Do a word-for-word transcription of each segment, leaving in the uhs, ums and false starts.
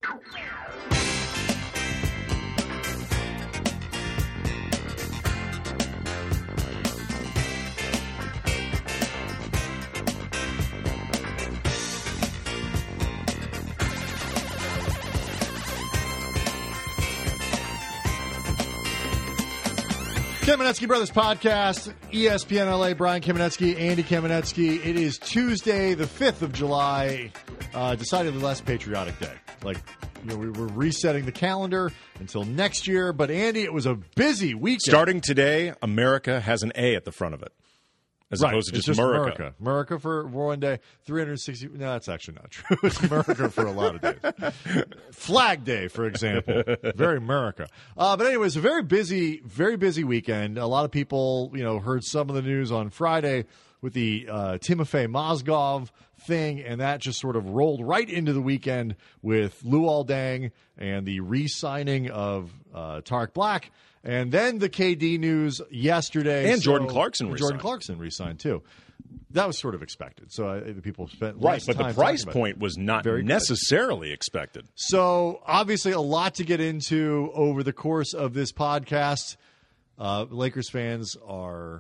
Kamenetsky Brothers Podcast, E S P N L A, Brian Kamenetsky, Andy Kamenetsky. It is Tuesday, the fifth of July, uh, decidedly less patriotic day. Like, you know, we were resetting the calendar until next year, but Andy, it was a busy weekend. Starting today, America has an A at the front of it, as right. opposed to just, just America. America for one day, three hundred sixty. No, that's actually not true. It's America for a lot of days. Flag Day, for example. Very America. Uh, but anyways, a very busy, very busy weekend. A lot of people, you know, heard some of the news on Friday with the uh, Timofey Mozgov thing, and that just sort of rolled right into the weekend with Luol Deng and the re-signing of uh, Tarek Black. And then the K D news yesterday. And so, Jordan Clarkson resigned. Jordan Clarkson re-signed, too. That was sort of expected. So uh, the people spent Right, less but time the price talking about point it. was not Very good. necessarily expected. So obviously a lot to get into over the course of this podcast. Uh, Lakers fans are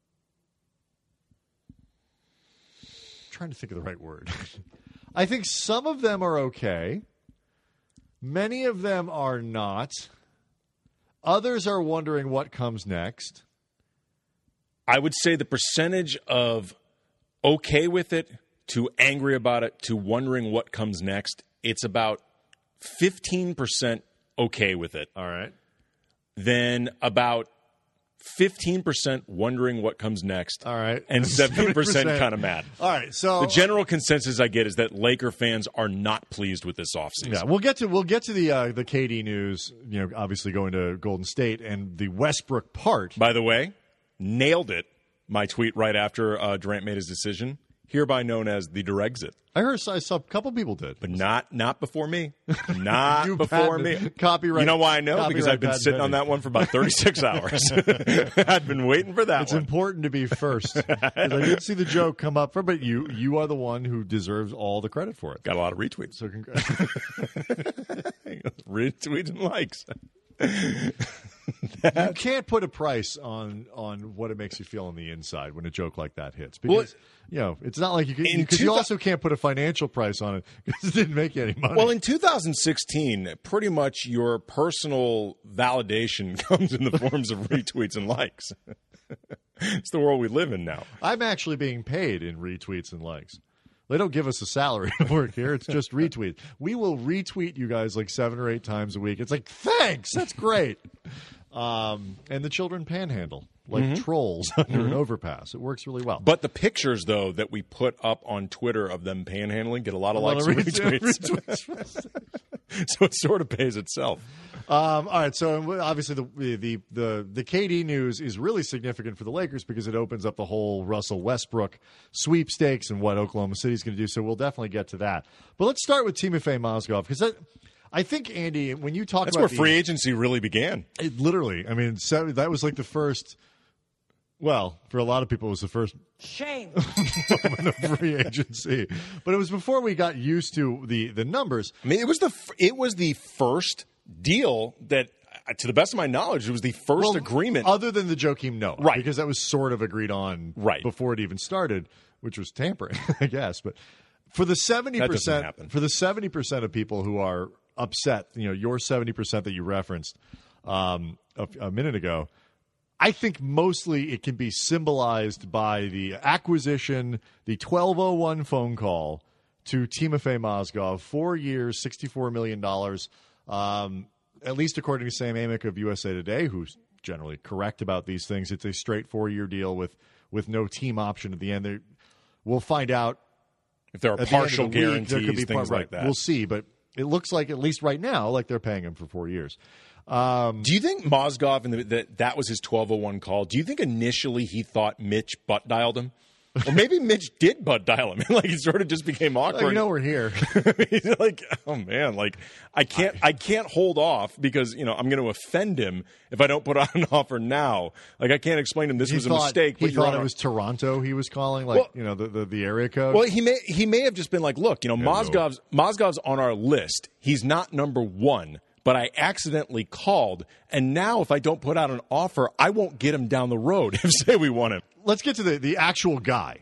trying to think of the right word. I think some of them are okay. Many of them are not. Others are wondering what comes next. I would say the percentage of okay with it to angry about it to wondering what comes next, it's about fifteen percent okay with it. All right. Then about fifteen percent wondering what comes next. All right. And seventy percent kind of mad. All right. So the general consensus I get is that Laker fans are not pleased with this offseason. Yeah, we'll get to we'll get to the uh, the K D news, you know, obviously going to Golden State and the Westbrook part. By the way, nailed it. My tweet right after uh, Durant made his decision, hereby known as the Durexit. I heard I saw a couple people did. But not not before me. Not You before patented- me. Copyright. You know why I know? Because copyright I've been patent sitting on pending. that one for about thirty-six hours. I've been waiting for that It's one. important to be first. 'Cause I did see the joke come up, for, but you you are the one who deserves all the credit for it. Got a lot of retweets. So congrats. Retweets and likes. You can't put a price on on what it makes you feel on the inside when a joke like that hits. Because, Well, you know, it's not like you can, in because two you thou- also can't put a financial price on it because it didn't make you any money. Well, in two thousand sixteen, pretty much your personal validation comes in the forms of retweets and likes. It's the world we live in now. I'm actually being paid in retweets and likes. They don't give us a salary to work here. It's just retweets. We will retweet you guys like seven or eight times a week. It's like, thanks. That's great. Um, and the children panhandle like Mm-hmm. trolls under an overpass. It works really well. But the pictures, though, that we put up on Twitter of them panhandling get a lot of A lot likes of and retweets. retweets. So it sort of pays itself. Um, all right, so obviously the, the the the K D news is really significant for the Lakers because it opens up the whole Russell Westbrook sweepstakes and what Oklahoma City is going to do. So we'll definitely get to that. But let's start with Timofey Mozgov because that, I think, Andy, when you talk That's about where the, free agency really began. it literally, I mean, so that was like the first. Well, for a lot of people, it was the first Shame. moment of free agency, but it was before we got used to the the numbers. I mean, it was the f- it was the first deal that, uh, to the best of my knowledge, it was the first Well, agreement. other than the Joakim Noah, Right. Because that was sort of agreed on Right. before it even started, which was tampering, I guess. But for the seventy That doesn't percent, happen. for the seventy percent of people who are upset, you know, your seventy percent that you referenced um, a, a minute ago, I think mostly it can be symbolized by the acquisition, the twelve oh one phone call to Timofey Mozgov, four years, sixty-four million dollars. Um, at least according to Sam Amick of U S A Today, who's generally correct about these things, it's a straight four-year deal with, with no team option at the end. There, we'll find out if there are at the end of partial the week, guarantees, there could be things part- like right, that. We'll see, but it looks like, at least right now, like they're paying him for four years. Um, Do you think Mozgov and the, that that was his twelve oh one call? Do you think initially he thought Mitch butt dialed him? Or maybe Mitch did Bud dial him. Like it sort of just became awkward. Oh, you know we're here. He's like, oh man, like I can't, I can't hold off because you know I'm going to offend him if I don't put on an offer now. Like I can't explain to him this he was thought, a mistake. He but you're thought on it was Toronto. He was calling, like well, you know, the, the the area code. Well, he may he may have just been like, look, you know, Mozgov's Mozgov's on our list. He's not number one. But I accidentally called, and now if I don't put out an offer, I won't get him down the road if, say, we want him. Let's get to the, the actual guy.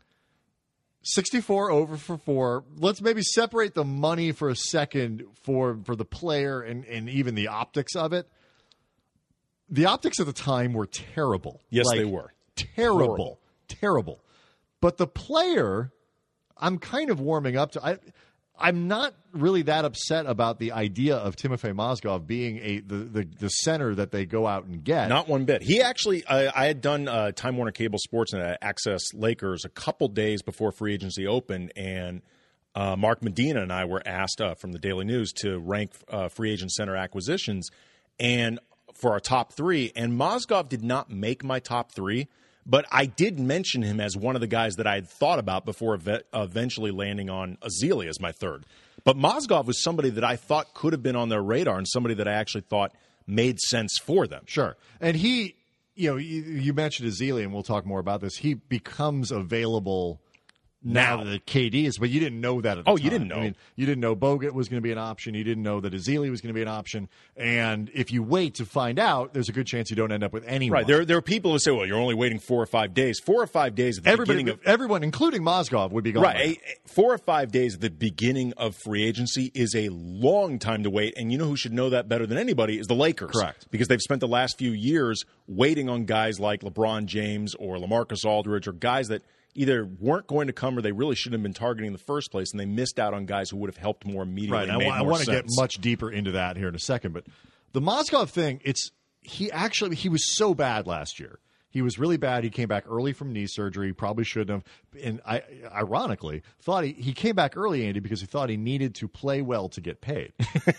sixty-four over for four. Let's maybe separate the money for a second for, for the player and, and even the optics of it. The optics at the time were terrible. Yes, like, they were. Terrible. Horrible. Terrible. But the player, I'm kind of warming up to. I, I'm not really that upset about the idea of Timofey Mozgov being a the, the, the center that they go out and get. Not one bit. He actually, I, I had done uh, Time Warner Cable Sports and uh, Access Lakers a couple days before free agency opened, and uh, Mark Medina and I were asked uh, from the Daily News to rank uh, free agent center acquisitions, and for our top three. And Mozgov did not make my top three. But I did mention him as one of the guys that I had thought about before ev- eventually landing on Ezeli as my third. But Mozgov was somebody that I thought could have been on their radar and somebody that I actually thought made sense for them. Sure. And he, you know, you, you mentioned Ezeli, and we'll talk more about this. He becomes available now, now that K D is, but you didn't know that at the oh, time. you didn't know. I mean, you didn't know Bogut was going to be an option. You didn't know that Ezeli was going to be an option. And if you wait to find out, there's a good chance you don't end up with anyone. Right. There, there are people who say, well, you're only waiting four or five days. Four or five days at the Everybody, beginning of... Everyone, including Mozgov, would be gone. Right. A, four or five days at the beginning of free agency is a long time to wait. And you know who should know that better than anybody is the Lakers. Correct. Because they've spent the last few years waiting on guys like LeBron James or LaMarcus Aldridge or guys that either weren't going to come or they really shouldn't have been targeting in the first place, and they missed out on guys who would have helped more immediately. Right. And made I, more I want to sense. get much deeper into that here in a second, but the Mozgov thing, it's he actually he was so bad last year. He was really bad. He came back early from knee surgery. Probably shouldn't have. And I, ironically, thought he, he came back early, Andy, because he thought he needed to play well to get paid.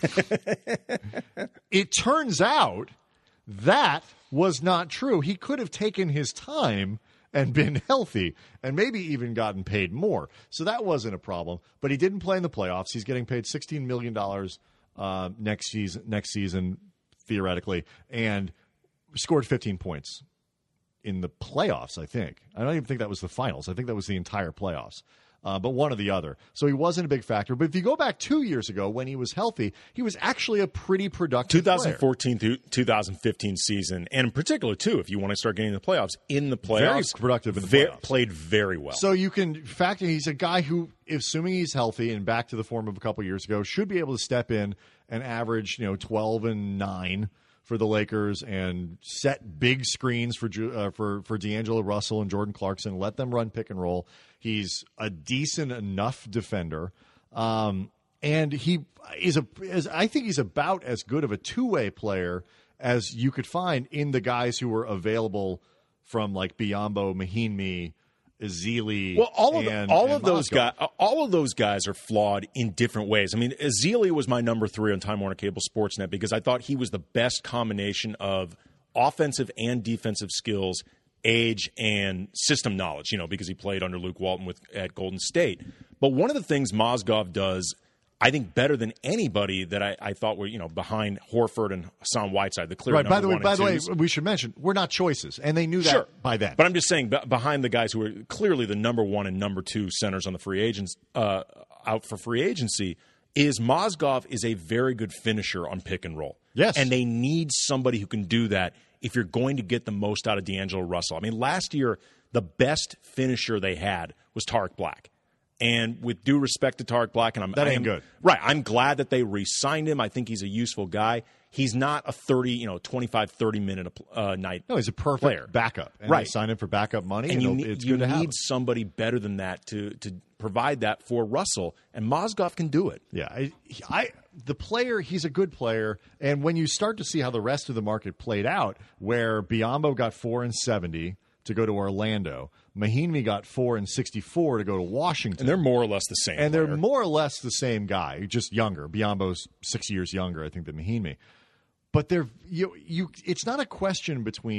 It turns out that was not true. He could have taken his time and been healthy and maybe even gotten paid more. So that wasn't a problem. But he didn't play in the playoffs. He's getting paid sixteen million dollars uh, next season, next season, theoretically, and scored fifteen points in the playoffs, I think. I don't even think that was the finals. I think that was the entire playoffs. Uh, but one or the other. So he wasn't a big factor. But if you go back two years ago when he was healthy, he was actually a pretty productive twenty fourteen player. through twenty fifteen season, and in particular, too, if you want to start getting in the playoffs, in the playoffs. Very productive in the ve- playoffs. Played very well. So you can factor, he's a guy who, assuming he's healthy and back to the form of a couple years ago, should be able to step in and average, you know, twelve and nine for the Lakers and set big screens for uh, for for D'Angelo Russell and Jordan Clarkson. Let them run pick and roll. He's a decent enough defender, um, and he is a. Is, I think he's about as good of a two way player as you could find in the guys who were available from like Biyombo, Mahinmi, Ezeli. Well, all of and, the, all and of those Mozgov. guys, all of those guys are flawed in different ways. I mean, Ezeli was my number three on Time Warner Cable Sportsnet because I thought he was the best combination of offensive and defensive skills, age, and system knowledge. You know, because he played under Luke Walton with at Golden State. But one of the things Mozgov does, I think, better than anybody that I, I thought were, you know, behind Horford and Hassan Whiteside, the clear right. number By the way, one by and the way, twos. we should mention we're not choices, and they knew that Sure. by then. But I'm just saying, b- behind the guys who are clearly the number one and number two centers on the free agents uh, out for free agency, is Mozgov is a very good finisher on pick and roll. Yes, and they need somebody who can do that if you're going to get the most out of D'Angelo Russell. I mean, last year the best finisher they had was Tariq Black. And with due respect to Tariq Black, and I'm that I ain't am, good. Right, I'm glad that they re-signed him. I think he's a useful guy. He's not a thirty, you know, twenty-five, thirty minute a uh, night. No, he's a perfect player. backup. And right, they sign him for backup money, and, and, you, and need, it's you good to have need him. somebody better than that to to provide that for Russell, and Mozgov can do it. Yeah, I, I the player, he's a good player, and when you start to see how the rest of the market played out, where Biyombo got four and seventy to go to Orlando, Mahinmi got four and sixty-four to go to Washington, and they're more or less the same. and player. they're more or less the same guy, just younger. Biyombo's six years younger, I think, than Mahinmi. But they're you you. It's not a question between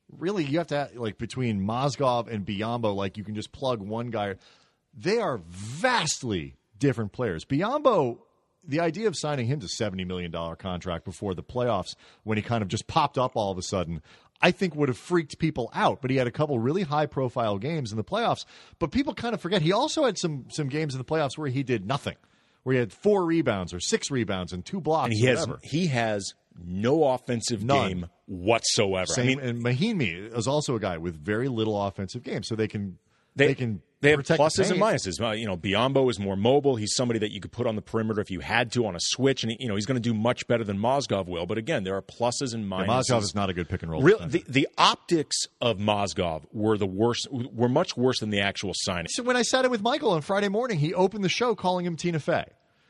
really you have to, like, between Mozgov and Biyombo, like, you can just plug one guy. They are vastly different players. Biyombo, the idea of signing him to seventy million dollars contract before the playoffs, when he kind of just popped up all of a sudden, I think would have freaked people out. But he had a couple really high-profile games in the playoffs. But people kind of forget he also had some some games in the playoffs where he did nothing, where he had four rebounds or six rebounds and two blocks. And he has whatever. he has no offensive None. game whatsoever. Same, I mean, and Mahinmi is also a guy with very little offensive game, so they can they, they can they have protect pluses the and paint. minuses. Uh, You know, Biyombo is more mobile. He's somebody that you could put on the perimeter if you had to on a switch, and you know he's going to do much better than Mozgov will. But again, there are pluses and minuses. Yeah, Mozgov is not a good pick and roll. Real, the, the optics of Mozgov were the worst. Were much worse than the actual signing. So when I sat in with Michael on Friday morning, he opened the show calling him Tina Fey.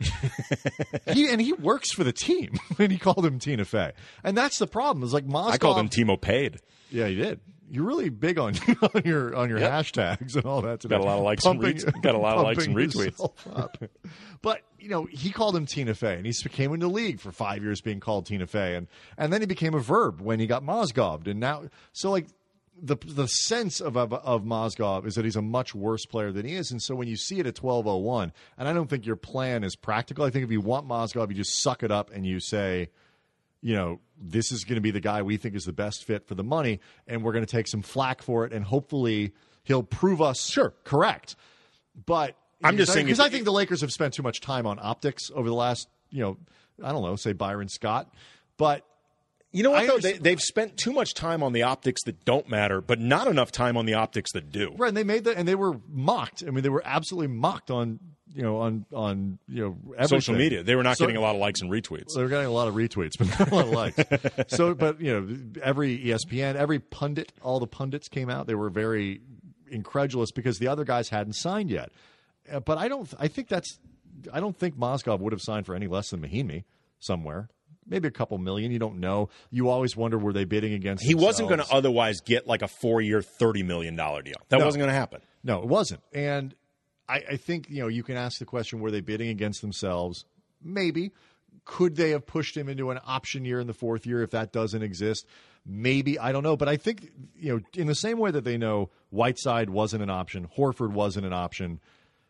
he and he works for the team, and he called him Tina Fey, and that's the problem. It's like Mozgov. I called him Timo Paid. Yeah, you did. You're really big on on your on your Yep. hashtags and all that today. Got a lot of likes Pumping- and ret- got a lot of likes and pumping retweets. yourself up. But you know, he called him Tina Fey, and he came into the league for five years being called Tina Fey, and and then he became a verb when he got Mozgoved, and now so like. The the sense of, of of Mozgov is that he's a much worse player than he is, and so when you see it at twelve oh one, and I don't think your plan is practical. I think if you want Mozgov, you just suck it up and you say, you know, this is going to be the guy we think is the best fit for the money, and we're going to take some flack for it, and hopefully he'll prove us Sure. correct. But I'm just saying because if- I think the Lakers have spent too much time on optics over the last, you know, I don't know, say Byron Scott, but. You know what, I though? They, understand- they've spent too much time on the optics that don't matter, but not enough time on the optics that do. Right, and they made that, and they were mocked. I mean, they were absolutely mocked on, you know, on on you know everything. Social media. They were not So- getting a lot of likes and retweets. They were getting a lot of retweets, but not a lot of likes. So, but you know, every E S P N, every pundit, all the pundits came out. They were very incredulous because the other guys hadn't signed yet. Uh, But I don't. I think that's. I don't think Mozgov would have signed for any less than Mahinmi somewhere. Maybe a couple million. You don't know. You always wonder, were they bidding against He wasn't going themselves? to otherwise get like a four-year, thirty million dollars deal. That No. wasn't going to happen. No, it wasn't. And I, I think, you know, you can ask the question, were they bidding against themselves? Maybe. Could they have pushed him into an option year in the fourth year if that doesn't exist? Maybe. I don't know. But I think, you know, in the same way that they know Whiteside wasn't an option, Horford wasn't an option,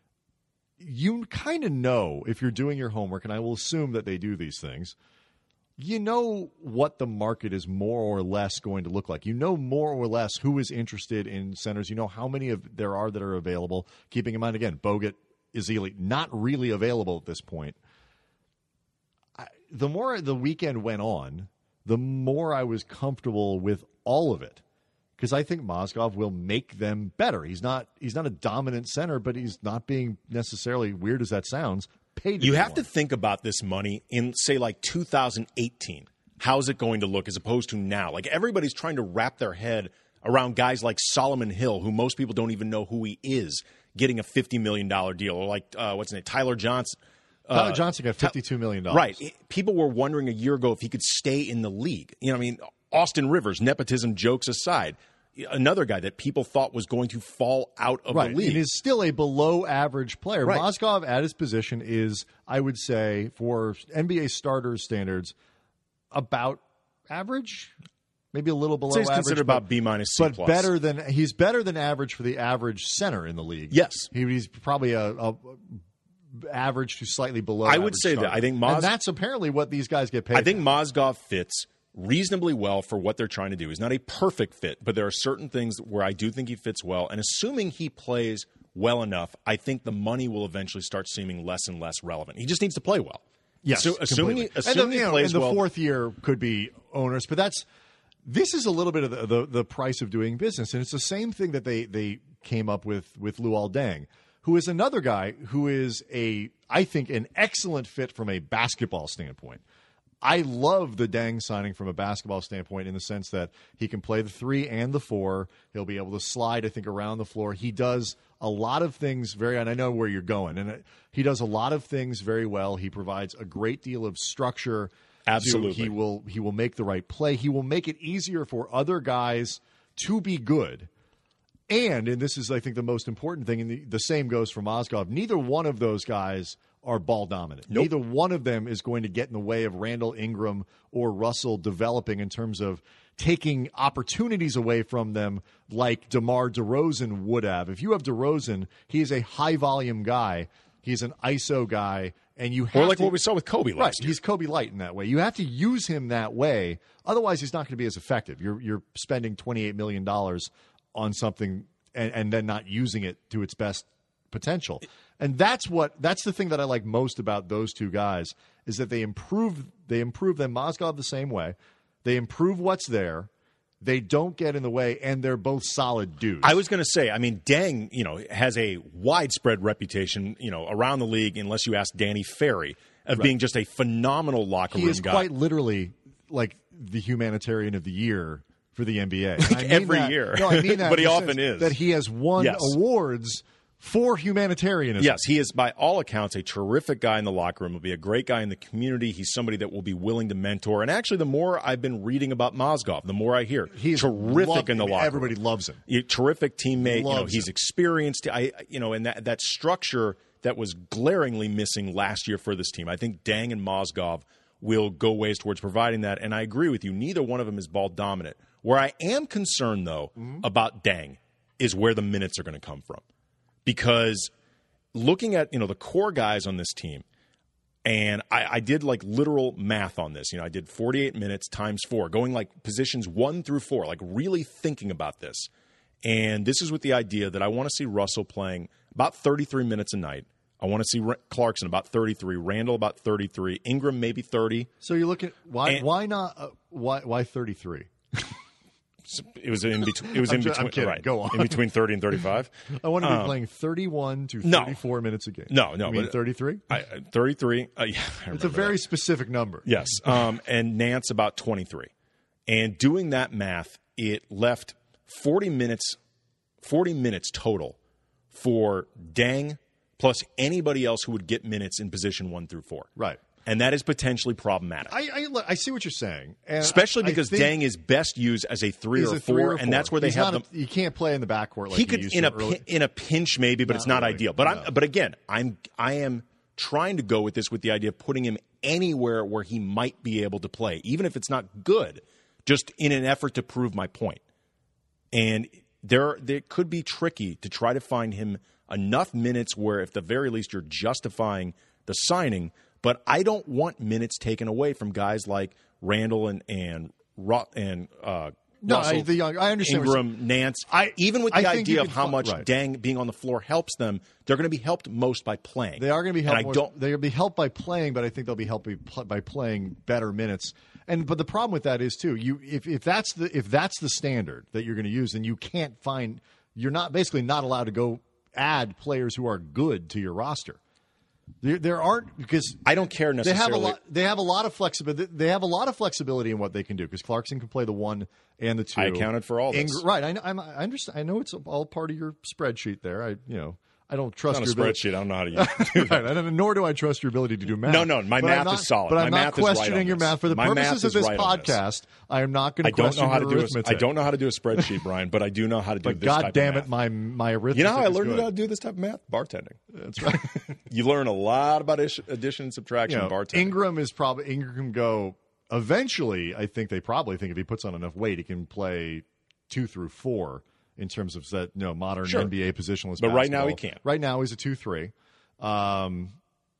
you kind of know if you're doing your homework, and I will assume that they do these things, you know what the market is more or less going to look like. You know more or less who is interested in centers. You know how many of there are that are available. Keeping in mind, again, Bogut is not really available at this point. I, the more the weekend went on, the more I was comfortable with all of it, because I think Mozgov will make them better. He's not he's not a dominant center, but he's not being necessarily, weird as that sounds, paid. You have anymore. to think about this money in, say, like two thousand eighteen. How's it going to look as opposed to now? Like, everybody's trying to wrap their head around guys like Solomon Hill, who most people don't even know who he is, getting a fifty million dollars deal. Or like, uh, what's his name, Tyler Johnson. Tyler Uh, Johnson got fifty-two million dollars. Right. It- people were wondering a year ago if he could stay in the league. You know, I mean, Austin Rivers, nepotism jokes aside, another guy that people thought was going to fall out of Right, the league. and is still a below-average player. Right. Mozgov at his position is, I would say, for N B A starters standards, about average, maybe a little below So he's average. considered but- about B minus C but plus. better than he's better than average for the average center in the league. Yes. he, he's probably a, a average to slightly below. I would average say that. starter. I think Moz- and that's apparently what these guys get paid. I think for. Mozgov fits reasonably well for what they're trying to do. He's not a perfect fit, but there are certain things where I do think he fits well. And assuming he plays well enough, I think the money will eventually start seeming less and less relevant. He just needs to play well. Yes, So assuming he, completely. assuming and the, he you know, plays and the well, fourth year could be onerous, but that's this is a little bit of the, the the price of doing business, and it's the same thing that they they came up with with Luol Deng, who is another guy who is a I think an excellent fit from a basketball standpoint. I love the Deng signing from a basketball standpoint in the sense that he can play the three and the four. He'll be able to slide, I think, around the floor. He does a lot of things very, and I know where you're going, and he does a lot of things very well. He provides a great deal of structure. Absolutely. He will he will make the right play. He will make it easier for other guys to be good. And, and this is, I think, the most important thing, and the, the same goes for Mozgov, neither one of those guys are ball dominant. Nope. Neither one of them is going to get in the way of Randall, Ingram, or Russell developing in terms of taking opportunities away from them like DeMar DeRozan would have. If you have DeRozan, he is a high-volume guy. He's an I S O guy, and you have Or like to, what we saw with Kobe last right, year. he's Kobe Light in that way. You have to use him that way. Otherwise, he's not going to be as effective. You're you're spending twenty-eight million dollars on something and, and then not using it to its best potential. And that's what that's the thing that I like most about those two guys is that they improve they improve them. Mozgov the same way. They improve what's there. They don't get in the way, and they're both solid dudes. I was going to say, I mean, Deng, you know, has a widespread reputation, you know, around the league, unless you ask Danny Ferry, of right. being just a phenomenal locker he room is guy. Quite literally like the humanitarian of the year for the N B A. Like I mean every that, year. No, I mean that but he in the often sense is. That he has won yes. awards for humanitarianism. Yes, he is, by all accounts, a terrific guy in the locker room. Will be a great guy in the community. He's somebody that will be willing to mentor. And actually, the more I've been reading about Mozgov, the more I hear. He's terrific loved, in the locker everybody room. loves him. He, terrific teammate. Loves you know, he's him. experienced. I, you know, and that that structure that was glaringly missing last year for this team. I think Deng and Mozgov will go ways towards providing that. And I agree with you. Neither one of them is ball dominant. Where I am concerned, though, mm-hmm. about Deng is where the minutes are going to come from, because looking at, you know, the core guys on this team, and I, I did like literal math on this. You know, I did forty-eight minutes times four, going like positions one through four, like really thinking about this. And this is with the idea that I want to see Russell playing about thirty-three minutes a night. I want to see R- Clarkson about thirty-three, Randall about thirty-three, Ingram maybe thirty. So you're looking why and, why not uh, why why thirty-three? It was in between. It was I'm in just, between. I'm kidding. Right, Go on. In between thirty and thirty-five. I want to be um, playing thirty-one to no. thirty-four minutes a game. No, no. You mean thirty-three? thirty-three. Uh, yeah, it's a very that. specific number. Yes. Um, and Nance about twenty-three. And doing that math, it left forty minutes, forty minutes total for Deng plus anybody else who would get minutes in position one through four. Right. And that is potentially problematic. I I, I see what you're saying, and especially I, because I Deng is best used as a three, or, a four, three or four, and that's where they He's have them. the. You can't play in the backcourt. Like he could used in to a early. pin, in a pinch maybe, but not it's not really. ideal. But no. I'm but again, I'm I am trying to go with this with the idea of putting him anywhere where he might be able to play, even if it's not good, just in an effort to prove my point. And there, there could be tricky to try to find him enough minutes where, at the very least, you're justifying the signing. But I don't want minutes taken away from guys like Randall and and and uh, no, Russell, I, the, I understand. Ingram, Nance. I, even with the I idea of could, how much right. Deng being on the floor helps them, they're going to be helped most by playing. They are going to be helped. And I more, don't. They're going to be helped by playing, but I think they'll be helped by, by playing better minutes. And but the problem with that is too, you if, if that's the if that's the standard that you're going to use, then you can't find. You're not basically not allowed to go add players who are good to your roster. There, there aren't because I don't care necessarily. They have a lot. They have a lot of flexibility. They have a lot of flexibility in what they can do because Clarkson can play the one and the two. I accounted for all this, Ing- right? I, I'm, I understand. I know it's all part of your spreadsheet there. I, you know, I don't trust it's your not a ability. spreadsheet. I don't know how to use it. Right. I don't, nor do I trust your ability to do math. No, no, my but math not, is solid. But My I'm math not is right questioning on your this. math for the My purposes math of is this right on this. podcast. I am not going I to don't question know how to your do. arithmetic. A, I don't know how to do a spreadsheet, Brian, but I do know how to do But this God type damn of it, math. my my arithmetic. You know how I is learned good. how to do this type of math? Bartending. That's right. You learn a lot about ish, addition and subtraction. You know, bartending. Ingram is probably Ingram can go. Eventually, I think they probably think if he puts on enough weight, he can play two through four in terms of that you know modern Sure. N B A positionless. But right now basketball. he can't. Right now he's a two three. Um,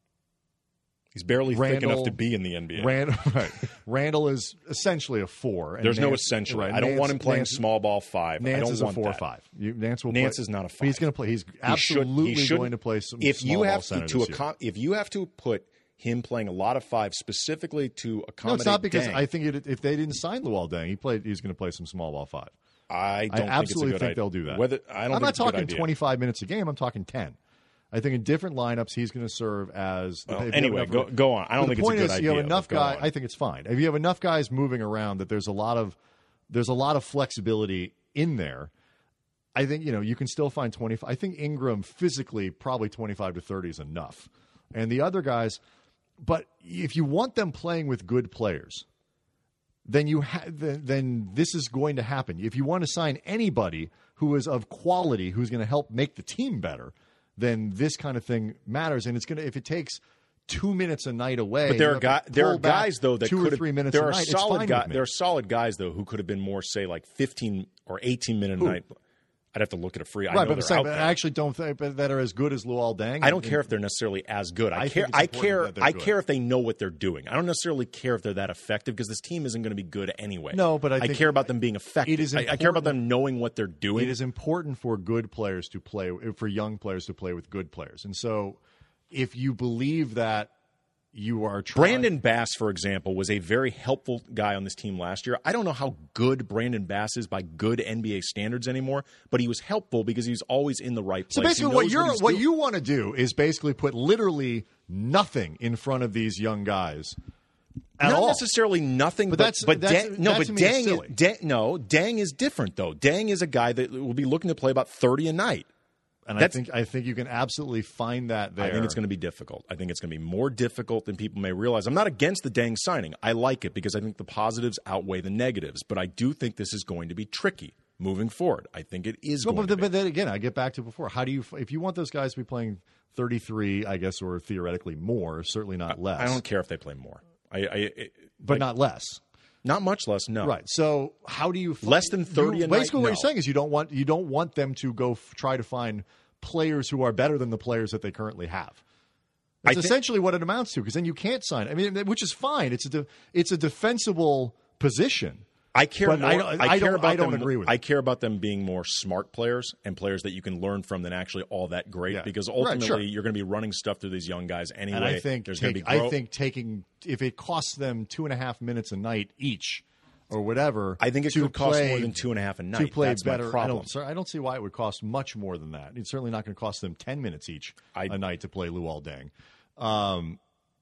He's barely Randall, thick enough to be in the N B A. Rand, right. Randall is essentially a four. And There's no Nance, essentially. right, I don't Nance, want him playing Nance, small ball five. Nance I don't is a want four that. or five. You, Nance will. Nance play, is not a five. He's going to play. He's He should- absolutely he should- going to play some. If small you ball have center to, to this year. accom- if you have to put him playing a lot of five specifically to accommodate, No, it's not because Deng, I think it, if they didn't sign Luol Deng, he played. He's going to play some small ball five. I don't I absolutely think, it's a good think idea. they'll do that. Whether I don't. I'm think not it's a good talking idea. twenty-five minutes a game. I'm talking ten. I think in different lineups he's going to serve as. Well, if you have anyway, enough- go, go on. I don't But think the it's point a good is, idea. you have enough but go guys. on. I think it's fine. If you have enough guys moving around, that there's a lot of there's a lot of flexibility in there. I think you know you can still find twenty-five. I think Ingram physically probably twenty-five to thirty is enough, and the other guys. But if you want them playing with good players, then you ha- then, then this is going to happen. If you want to sign anybody who is of quality, who's going to help make the team better, then this kind of thing matters. And it's going to if it takes two minutes a night away. But there You are guys, have to there pull are back guys though that two could or three minutes There a are night. It's solid fine guys. with me. There are solid guys though who could have been more, say, like fifteen or eighteen minute a night. I'd have to look at a free. I Right, know but I'm they're saying, out but there. I actually don't think that are as good as Luol Deng. I don't care if they're necessarily as good. I, I care. think it's I important care. that they're I good. care if they know what they're doing. I don't necessarily care if they're that effective because this team isn't going to be good anyway. No, but I think care about them being effective. it is I, I care about important- them knowing what they're doing. It is important for good players to play, for young players to play with good players. And so if you believe that you are trying. Brandon Bass, for example, was a very helpful guy on this team last year. I don't know how good Brandon Bass is by good N B A standards anymore, but he was helpful because he was always in the right place. So basically, He what knows you're he's what doing. you want to do is basically put literally nothing in front of these young guys at Not all. necessarily nothing, but, But that's- but that's- Dang, no, that but to me is Dang, silly. Dang, no, Dang is different though. Dang is a guy that will be looking to play about thirty a night. And I That's- think I think you can absolutely find that there. I think it's going to be difficult. I think it's going to be more difficult than people may realize. I'm not against the Dang signing. I like it because I think the positives outweigh the negatives. But I do think this is going to be tricky moving forward. I think it is Well, going but, to be. but then again, I get back to before. How do you, if you want those guys to be playing thirty-three, I guess, or theoretically more, certainly not less. I don't care if they play more. I, I it, but like, not less. not much less. No, Right. So how do you find, Less than thirty you- a night? Basically, what No. you're saying is you don't want you don't want them to go f- try to find players who are better than the players that they currently have. I That's think- essentially what it amounts to, because then you can't sign. I mean, which is fine. It's a de- it's a defensible position. I care But more. I I, don't- I care don't- about I don't them, agree with I it. care about them being more smart players and players that you can learn from than actually all that great. Yeah. Because Right, ultimately, sure. you're going to be running stuff through these young guys anyway. And I think there's take, going to be. Growth. I think taking if it costs them two and a half minutes a night each, or whatever. I think it to could cost play- more than two and a half a night. To play That's better, my I problem. don't. Sir, I don't see why it would cost much more than that. It's certainly not going to cost them ten minutes each I- a night to play Luol Deng. Um,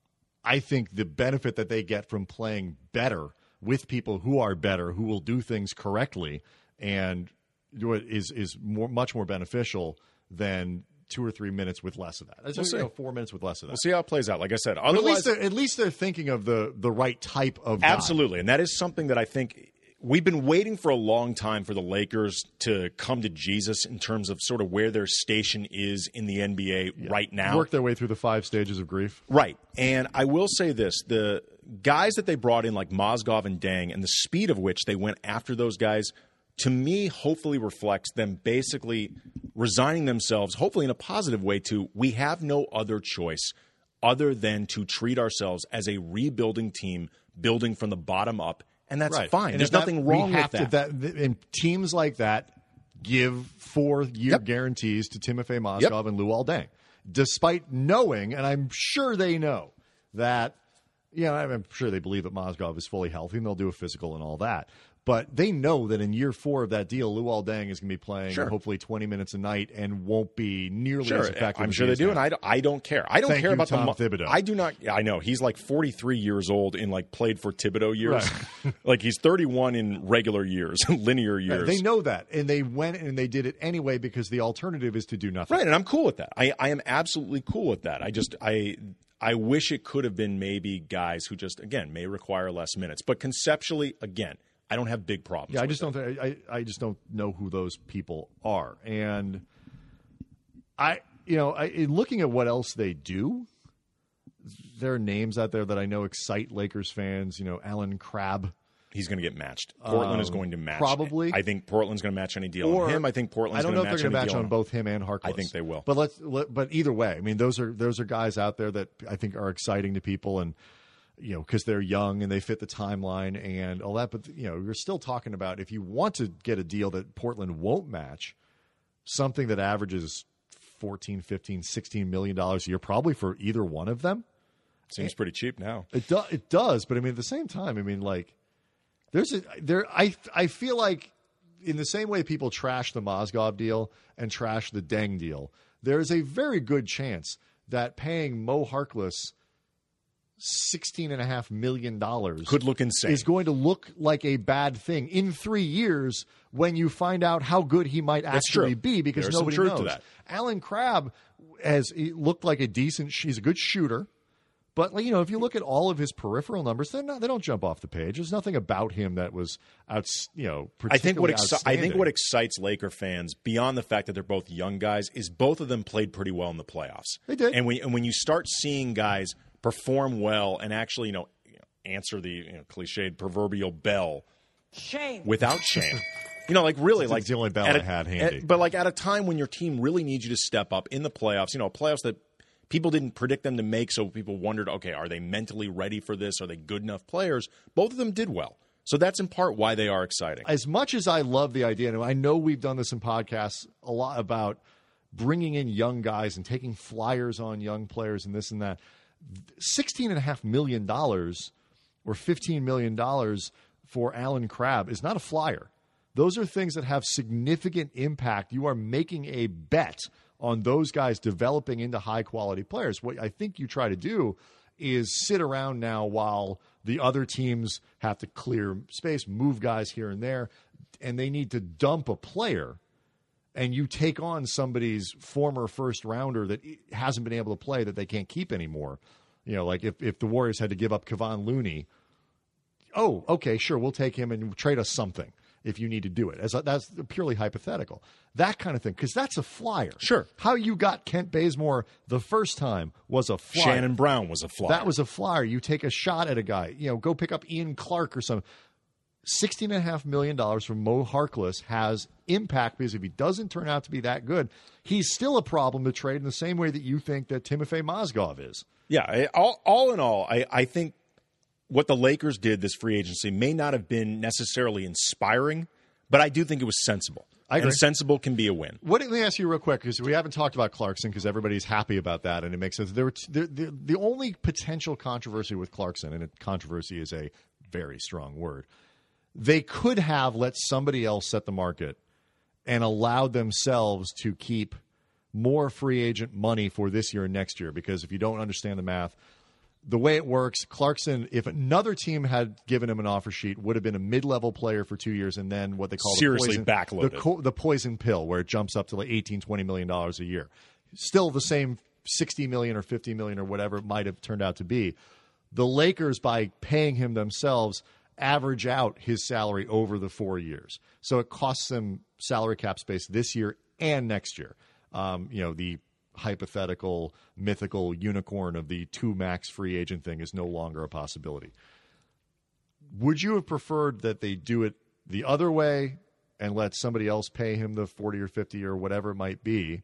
I think the benefit that they get from playing better with people who are better, who will do things correctly, and do it is is more much more beneficial than two or three minutes with less of that. That's We'll just, see. you know, four minutes with less of that. We'll see how it plays out. Like I said, But at least otherwise, they're, at least they're thinking of the the right type of guy. absolutely, and that is something that I think we've been waiting for a long time for the Lakers to come to Jesus in terms of sort of where their station is in the N B A right now. Work their way through the five stages of grief. Right. And I will say this, the guys that they brought in like Mozgov and Dang and the speed of which they went after those guys, to me, hopefully reflects them basically resigning themselves, hopefully in a positive way, to we have no other choice other than to treat ourselves as a rebuilding team, building from the bottom up. And that's Right. fine. And There's if that- nothing we wrong have with to- that. And teams like that give four-year Yep. guarantees to Timofey Mozgov Yep. and Luol Deng, despite knowing, and I'm sure they know, that, you know, I'm sure they believe that Mozgov is fully healthy and they'll do a physical and all that. But they know that in year four of that deal, Luol Deng is going to be playing Sure. hopefully twenty minutes a night and won't be nearly Sure, as effective. I'm as sure he they is do, now. and I don't, I don't care. I don't Thank care you, about Tom the. Thibodeau. I do not. I know he's like forty-three years old in like played for Thibodeau years. Right. Like he's thirty-one in regular years, linear years. They know that, and they went and they did it anyway because the alternative is to do nothing. Right, and I'm cool with that. I, I am absolutely cool with that. I just I I wish it could have been maybe guys who just again may require less minutes, but conceptually, again, I don't have big problems. Yeah, I with just it. don't. Th- I I just don't know who those people are, and I you know I in looking at what else they do, there are names out there that I know excite Lakers fans. You know, Alan Crabb. He's going to get matched. Portland is Um, going to match. probably. I think Portland's going to match any deal Or on him. I think Portland's I don't know going if to they're match going to any match deal on both him and Harkless. I think they will. But let's. Let, but either way, I mean, those are those are guys out there that I think are exciting to people, and you know, because they're young and they fit the timeline and all that. But you know, you're still talking about if you want to get a deal that Portland won't match, something that averages fourteen, fifteen, sixteen million dollars a year, probably for either one of them. Seems pretty cheap now. It do, it does, but I mean, at the same time, I mean, like, there's a there. I I feel like in the same way people trash the Mozgov deal and trash the Deng deal, there is a very good chance that paying Mo Harkless sixteen and a half million dollars Could look insane. is going to look like a bad thing in three years when you find out how good he might That's actually true. be, because There's some nobody truth knows. to that. Alan Crabb has he looked like a decent. He's a good shooter. But like, you know, if you look at all of his peripheral numbers, they're not, they don't jump off the page. There's nothing about him that was out, you know, I think what particularly exci- I outstanding. think what excites Laker fans beyond the fact that they're both young guys is both of them played pretty well in the playoffs. They did. And when and when you start seeing guys perform well and actually, you know, answer the you know, cliched proverbial bell shame without shame. You know, like really, That's like the only bell at I a- had handy. at- but like at a time when your team really needs you to step up in the playoffs, you know, playoffs that people didn't predict them to make, so people wondered, okay, are they mentally ready for this? Are they good enough players? Both of them did well. So that's in part why they are exciting. As much as I love the idea, and I know we've done this in podcasts a lot about bringing in young guys and taking flyers on young players and this and that, sixteen point five million dollars or fifteen million dollars for Alan Crabb is not a flyer. Those are things that have significant impact. You are making a bet on those guys developing into high-quality players. What I think you try to do is sit around now while the other teams have to clear space, move guys here and there, and they need to dump a player, and you take on somebody's former first-rounder that hasn't been able to play that they can't keep anymore. You know, like if, if the Warriors had to give up Kevon Looney, oh, okay, sure, we'll take him and trade us something if you need to do it. As a, that's purely hypothetical. That kind of thing, because that's a flyer. Sure. How you got Kent Bazemore the first time was a flyer. Shannon Brown was a flyer. That was a flyer. You take a shot at a guy. You know, go pick up Ian Clark or something. sixteen point five million dollars from Mo Harkless has impact because if he doesn't turn out to be that good, he's still a problem to trade in the same way that you think that Timofey Mozgov is. Yeah, I- all, all in all, I, I think what the Lakers did this free agency may not have been necessarily inspiring, but I do think it was sensible. I agree. And sensible can be a win. What, let me ask you real quick, because we haven't talked about Clarkson because everybody's happy about that, and it makes sense. There were t- the, the, the only potential controversy with Clarkson, and it, controversy is a very strong word, they could have let somebody else set the market and allowed themselves to keep more free agent money for this year and next year, because if you don't understand the math, the way it works, Clarkson, if another team had given him an offer sheet, would have been a mid-level player for two years and then what they call Seriously the poison, backloaded. The, co- the poison pill, where it jumps up to like eighteen, twenty million dollars a year. Still the same sixty million dollars or fifty million dollars or whatever it might have turned out to be. The Lakers, by paying him themselves, average out his salary over the four years. So it costs them salary cap space this year and next year. Um, you know, the hypothetical, mythical unicorn of the two max free agent thing is no longer a possibility. Would you have preferred that they do it the other way and let somebody else pay him the forty or fifty or whatever it might be,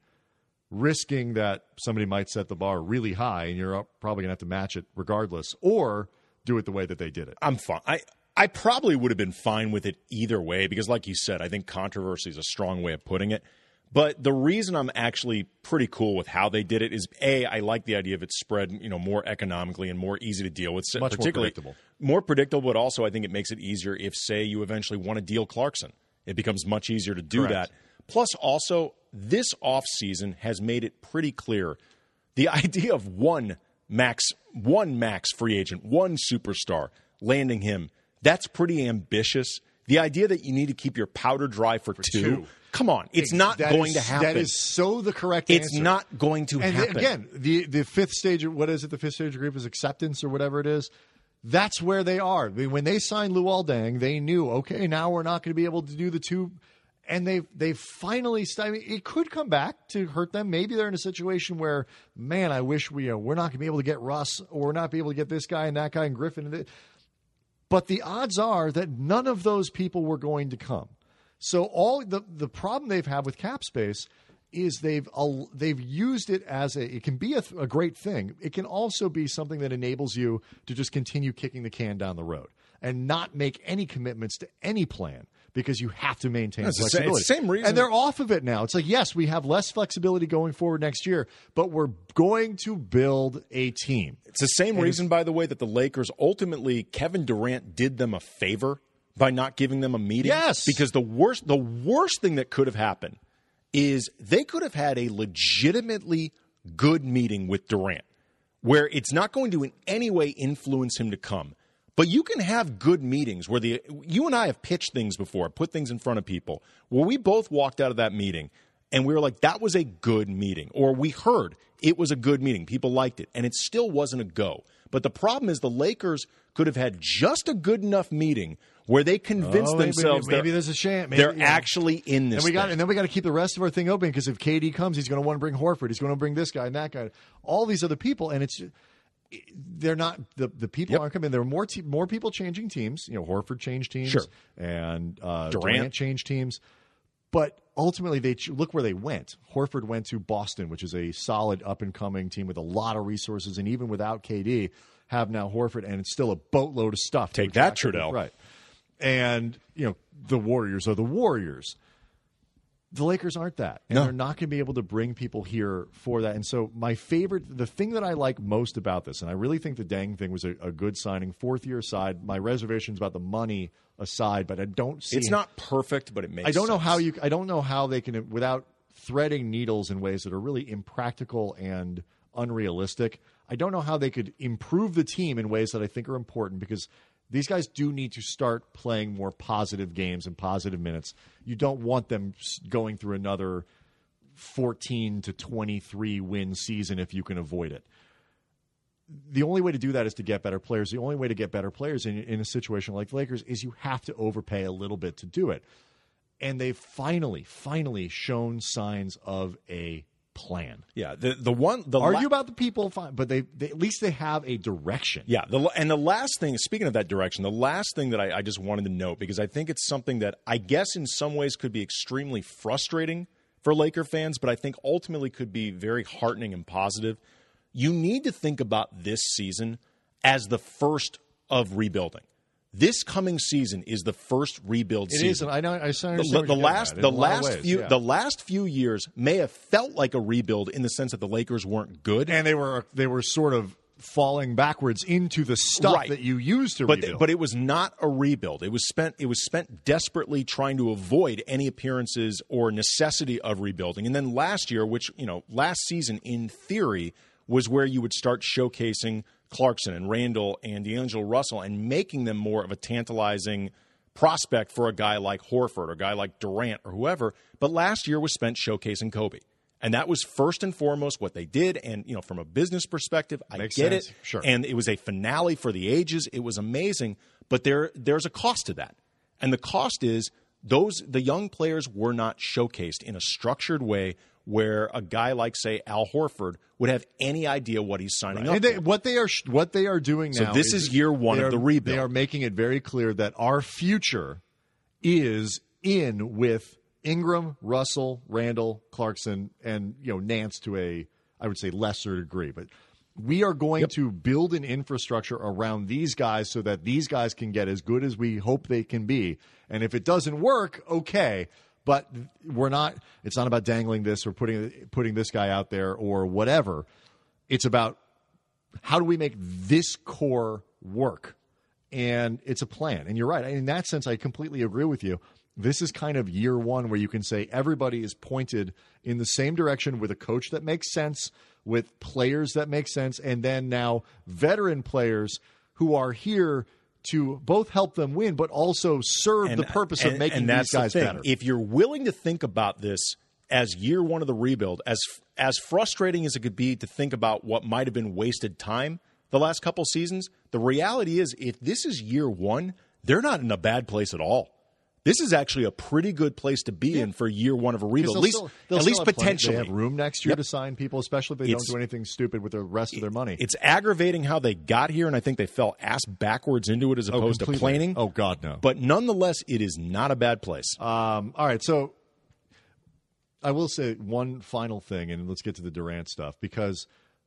risking that somebody might set the bar really high and you're probably going to have to match it regardless, or do it the way that they did it? I'm fine. I, I probably would have been fine with it either way because, like you said, I think controversy is a strong way of putting it. But the reason I'm actually pretty cool with how they did it is, A, I like the idea of it spread, you know, more economically and more easy to deal with. Much more particularly predictable. More predictable, but also I think it makes it easier if, say, you eventually want to deal Clarkson. It becomes much easier to do Correct. that. Plus, also, this offseason has made it pretty clear the idea of one max, one max free agent, one superstar, landing him, that's pretty ambitious. The idea that you need to keep your powder dry for, for two, two, come on, it's not that going is, to happen. That is so the correct it's answer. not going to and happen. Again, the, the fifth stage, what is it, the fifth stage of grief is acceptance or whatever it is. That's where they are. I mean, when they signed Luol Deng, they knew, okay, now we're not going to be able to do the two. And they've, they've finally – I mean, it could come back to hurt them. Maybe they're in a situation where, man, I wish we, uh, we're not going to be able to get Russ or we're not be able to get this guy and that guy and Griffin. But the odds are that none of those people were going to come. So all the, the problem they've had with cap space is they've uh, they've used it as a – it can be a, a great thing. It can also be something that enables you to just continue kicking the can down the road and not make any commitments to any plan, because you have to maintain it's flexibility. The same, same reason. And they're off of it now. It's like, yes, we have less flexibility going forward next year, but we're going to build a team. It's the same and reason, by the way, that the Lakers ultimately, Kevin Durant did them a favor by not giving them a meeting. Yes. Because the worst, the worst thing that could have happened is they could have had a legitimately good meeting with Durant where it's not going to in any way influence him to come. But you can have good meetings where the you and I have pitched things before, put things in front of people, where we both walked out of that meeting and we were like, that was a good meeting. Or we heard it was a good meeting. People liked it. And it still wasn't a go. But the problem is the Lakers could have had just a good enough meeting where they convinced oh, maybe, themselves maybe, maybe they're, there's a chance. Maybe, they're yeah. actually in this and we got, thing. And then we got to keep the rest of our thing open, because if K D comes, he's going to want to bring Horford. He's going to bring this guy and that guy. All these other people. And it's they're not the the people Yep. aren't coming. There are more te- more people changing teams. You know, Horford changed teams, Sure. and uh, Durant. Durant changed teams. But ultimately, they ch- look where they went. Horford went to Boston, which is a solid up and coming team with a lot of resources, and even without K D, have now Horford, and it's still a boatload of stuff. Take which that, actually- Trudell. Right. And you know, the Warriors are the Warriors. The Lakers aren't that, and No. they're not going to be able to bring people here for that. And so, my favorite, the thing that I like most about this, and I really think the Deng thing was a, a good signing, fourth year aside. My reservations about the money aside, but I don't see It's not perfect, but it makes I don't know sense. how you. I don't know how they can, without threading needles in ways that are really impractical and unrealistic. I don't know how they could improve the team in ways that I think are important, because these guys do need to start playing more positive games and positive minutes. You don't want them s- going through another fourteen to twenty-three win season if you can avoid it. The only way to do that is to get better players. The only way to get better players in, in a situation like the Lakers is you have to overpay a little bit to do it. And they've finally, finally shown signs of a plan. Yeah, the the one the Argue la- about the people, fine, but they, they at least they have a direction. Yeah, the, and the last thing, speaking of that direction, the last thing that I, I just wanted to note, because I think it's something that I guess in some ways could be extremely frustrating for Laker fans, but I think ultimately could be very heartening and positive. You need to think about this season as the first of rebuilding. This coming season is the first rebuild It season. is, and I know I understand The, what the you're getting last, at, in the a lot of last ways, few, yeah. the last few years may have felt like a rebuild in the sense that the Lakers weren't good, and they were they were sort of falling backwards into the stuff Right. that you used to but rebuild. but it was not a rebuild. It was spent it was spent desperately trying to avoid any appearances or necessity of rebuilding. And then last year, which you know, last season in theory was where you would start showcasing Clarkson and Randall and D'Angelo Russell and making them more of a tantalizing prospect for a guy like Horford or a guy like Durant or whoever. But last year was spent showcasing Kobe. And that was first and foremost what they did. And, you know, from a business perspective, I Makes get sense. it. Sure. And it was a finale for the ages. It was amazing. But there there's a cost to that. And the cost is those the young players were not showcased in a structured way where a guy like, say, Al Horford would have any idea what he's signing up And they, for. what they are what they are doing So now. this is year one they of are- the rebuild. They are making it very clear that our future is in with Ingram, Russell, Randall, Clarkson, and you know Nance to a I would say lesser degree, but we are going to build an infrastructure around these guys so that these guys can get as good as we hope they can be. And if it doesn't work, okay. But we're not. It's not about dangling this or putting putting this guy out there or whatever. It's about how do we make this core work, and it's a plan. And you're right. In that sense, I completely agree with you. This is kind of year one where you can say everybody is pointed in the same direction with a coach that makes sense, with players that make sense, and then now veteran players who are here to both help them win, but also serve And- the purpose of and- making and these that's the guys thing. better. If you're willing to think about this as year one of the rebuild, as as frustrating as it could be to think about what might have been wasted time the last couple seasons, the reality is if this is year one, they're not in a bad place at all. This is actually a pretty good place to be in for year one of a rebuild, at least, Still- they'll at still least have plenty- potentially. They have room next year Yep. to sign people, especially if they It's- don't do anything stupid with the rest of their money. It's aggravating how they got here, and I think they fell ass backwards into it as opposed to completely. planning. Oh, God, no. But nonetheless, it is not a bad place. Um, all right, so I will say one final thing, and let's get to the Durant stuff, because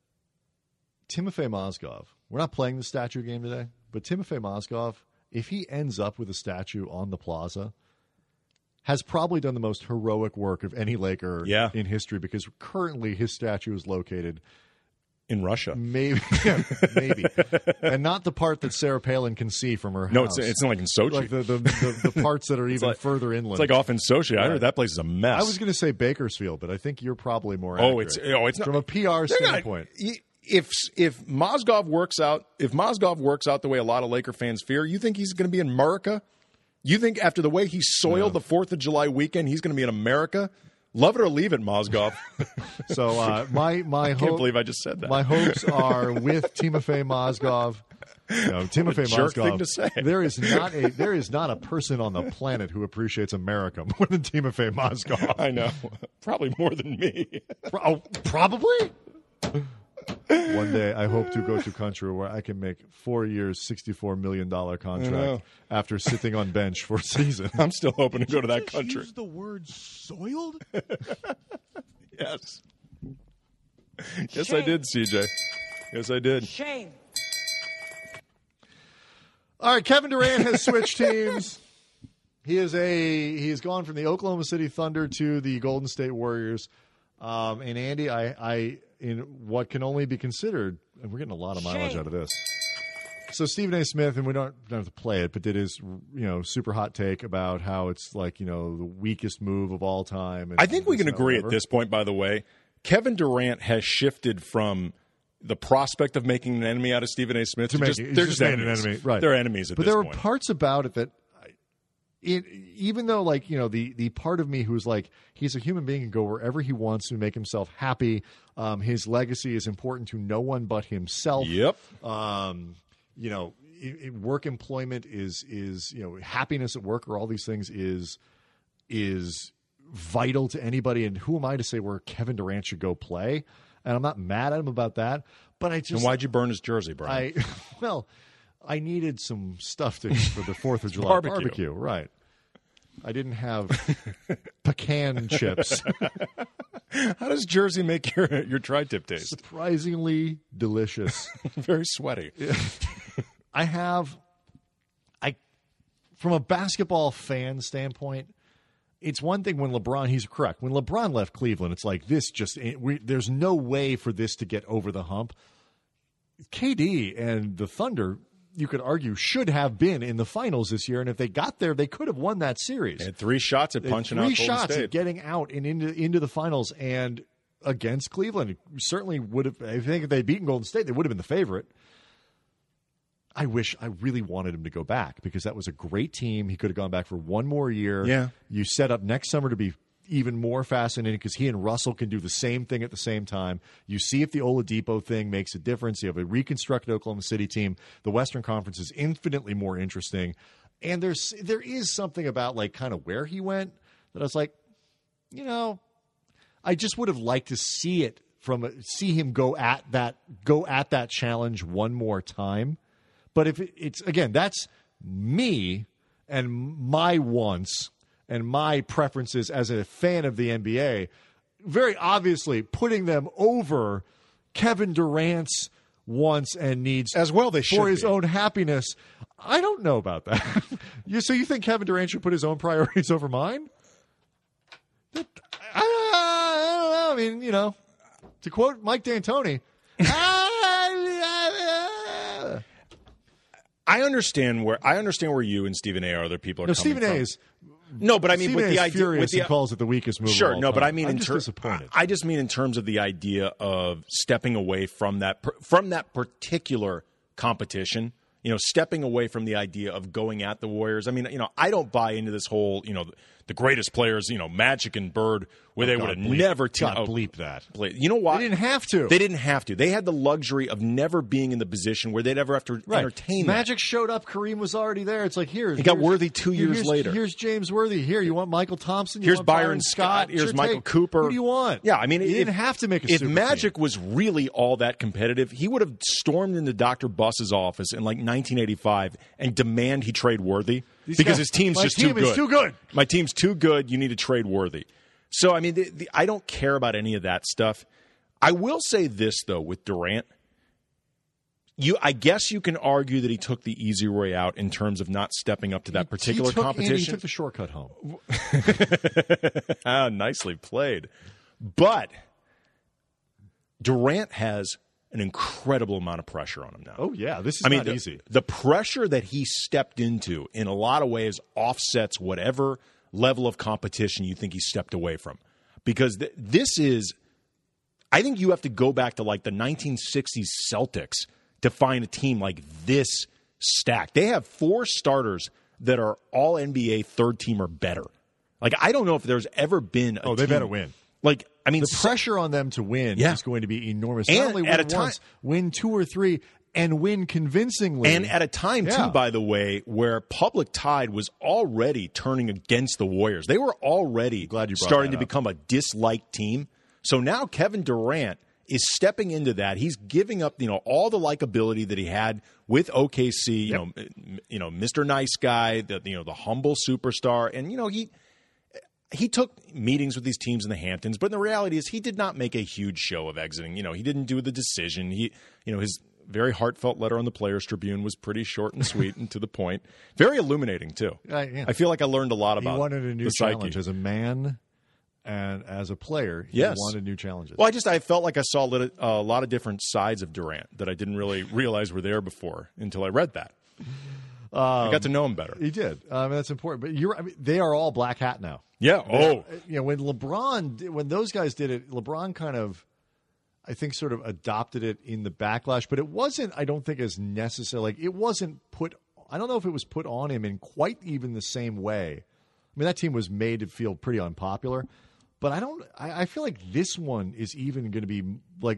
Timofey Mozgov, we're not playing the statue game today, but Timofey Mozgov, if he ends up with a statue on the plaza, has probably done the most heroic work of any Laker Yeah. in history, because currently his statue is located In Russia. maybe, yeah, maybe, and not the part that Sarah Palin can see from her No, house. it's, it's not like in Sochi. like the, the, the, the parts that are even like- further inland. It's like off in Sochi. I heard that place is a mess. I was going to say Bakersfield, but I think you're probably more Oh, accurate. it's oh, it's not From a P R they're not- standpoint. y- if if Mozgov works out, if Mozgov works out the way a lot of Laker fans fear, you think he's going to be in America? You think after the way he soiled the Fourth of July weekend, he's going to be in America? Love it or leave it, Mozgov. So uh, my my Can't hope, believe I just said that. my hopes are with Timofey Mozgov. No, Timofey jerk Mozgov. thing to say. There is not a there is not a person on the planet who appreciates America more than Timofey Mozgov. I know, probably more than me. Oh, probably. One day, I hope to go to country where I can make four years, sixty-four million dollars contract after sitting on bench for a season. I'm still hoping to Did go to you that just country. Use the word soiled? Yes. Yes, I did, C J. Yes, I did. Shame. All right, Kevin Durant has switched teams. He is a he has gone from the Oklahoma City Thunder to the Golden State Warriors. Um, and Andy, I, I in what can only be considered, and we're getting a lot of mileage Shame. out of this. So Stephen A. Smith, and we don't, don't have to play it, but did his you know super hot take about how it's like you know the weakest move of all time. And I think we can agree whatever. at this point, by the way, Kevin Durant has shifted from the prospect of making an enemy out of Stephen A. Smith to, To just, make it- they're just just made an enemies. enemy, right. They're enemies at But this there were point. parts about it that, I- it, even though, like, you know, the, the part of me who's like, he's a human being and go wherever he wants to make himself happy. Um, his legacy is important to no one but himself. Yep. Um, you know, i i work employment is, is, you know, happiness at work or all these things is, is vital to anybody. And who am I to say where Kevin Durant should go play? And I'm not mad at him about that. But I just. And why'd you burn his jersey, Brian? I well, I needed some stuff to, for the Fourth of July Barbecue. barbecue. Right? I didn't have pecan chips. How does Jersey make your your tri-tip taste? Surprisingly delicious. Very sweaty. I have, I, from a basketball fan standpoint, it's one thing when LeBron. He's correct. When LeBron left Cleveland, it's like this. Just ain't- we, there's no way for this to get over the hump. K D and the Thunder, you could argue, should have been in the finals this year, and if they got there, they could have won that series. They had three shots at They had punching three out Golden shots State. at getting out and into into the finals, and against Cleveland, it certainly would have. I think if they'd beaten Golden State, they would have been the favorite. I wish I really wanted him to go back because that was a great team. He could have gone back for one more year. Yeah. You set up next summer to be even more fascinating because he and Russell can do the same thing at the same time. You see if the Oladipo thing makes a difference. You have a reconstructed Oklahoma City team. The Western Conference is infinitely more interesting. And there's there is something about like kind of where he went that I was like, you know, I just would have liked to see it from a, see him go at that go at that challenge one more time. But if it, it's again, that's me and my wants and my preferences as a fan of the N B A. Very obviously, putting them over Kevin Durant's wants and needs As well they should for his be. own happiness. I don't know about that. you, so you think Kevin Durant should put his own priorities over mine? That, I, I don't know. I mean, you know, to quote Mike D'Antoni. I understand where I understand where you and Stephen A. or other people are No, coming Stephen A. from. is No, but I mean Stephen with A. the is idea furious with the and calls it the weakest move. Sure, of all no, but time. I mean I'm in just ter- disappointed. I just mean in terms of the idea of stepping away from that per- from that particular competition. You know, stepping away from the idea of going at the Warriors. I mean, you know, I don't buy into this whole, you know, the greatest players, you know, Magic and Bird, where they God would have bleep- never te- God oh, bleep that. bleep. You know what? They didn't have to. They didn't have to. They had the luxury of never being in the position where they'd ever have to Right. entertain that. Magic showed up. Kareem was already there. It's like here. He got here's- Worthy two years here's- later. Here's James Worthy. Here, you want Michael Thompson? You Here's want Byron Scott. Here's Sure, Michael take- Cooper. Who do you want? Yeah, I mean, you if, didn't have to make a If super Magic team. was really all that competitive, he would have stormed into Doctor Buss's office in like nineteen eighty-five and demand he trade Worthy These because guys- his team's my just team too is good. too good. My team's too good. You need to trade Worthy. So I mean, the, the, I don't care about any of that stuff. I will say this though with Durant. You, I guess you can argue that he took the easy way out in terms of not stepping up to that particular he took, competition. Andy, he took the shortcut home. Ah, nicely played. But Durant has an incredible amount of pressure on him now. Oh yeah, this is I mean, not the, easy. the pressure that he stepped into in a lot of ways offsets whatever level of competition you think he stepped away from. Because th- this is, I think you have to go back to like the nineteen sixties Celtics to find a team like this stacked. They have four starters that are all N B A third team or better. Like, I don't know if there's ever been a Oh, they team- better win. Like, I mean, The pressure on them to win Yeah. is going to be enormous. And Not only win at a time- once, win two or three, and win convincingly. And at a time, Yeah. too, by the way, where public tide was already turning against the Warriors. They were already Glad you brought starting that to up. become a disliked team. So now Kevin Durant is stepping into that. He's giving up, you know, all the likability that he had with O K C, you yep. know, you know, Mister Nice Guy, the you know, the humble superstar, and you know, he he took meetings with these teams in the Hamptons, but the reality is he did not make a huge show of exiting. You know, he didn't do the decision. He, you know, his very heartfelt letter on the Players Tribune was pretty short and sweet and to the point. Very illuminating too. Uh, yeah. I feel like I learned a lot about. He wanted a new the challenge psyche. As a man. And as a player, he yes. wanted new challenges. Well, I just I felt like I saw a, little, a lot of different sides of Durant that I didn't really realize were there before until I read that. Um, I got to know him better. He did. Um, that's important. But you're, I mean, they are all black hat now. Yeah. Oh, you know, when LeBron, when those guys did it, LeBron kind of, I think, sort of adopted it in the backlash. But it wasn't. I don't think as necessary. Like it wasn't put. I don't know if it was put on him in quite even the same way. I mean, that team was made to feel pretty unpopular. But I don't. I, I feel like this one is even going to be like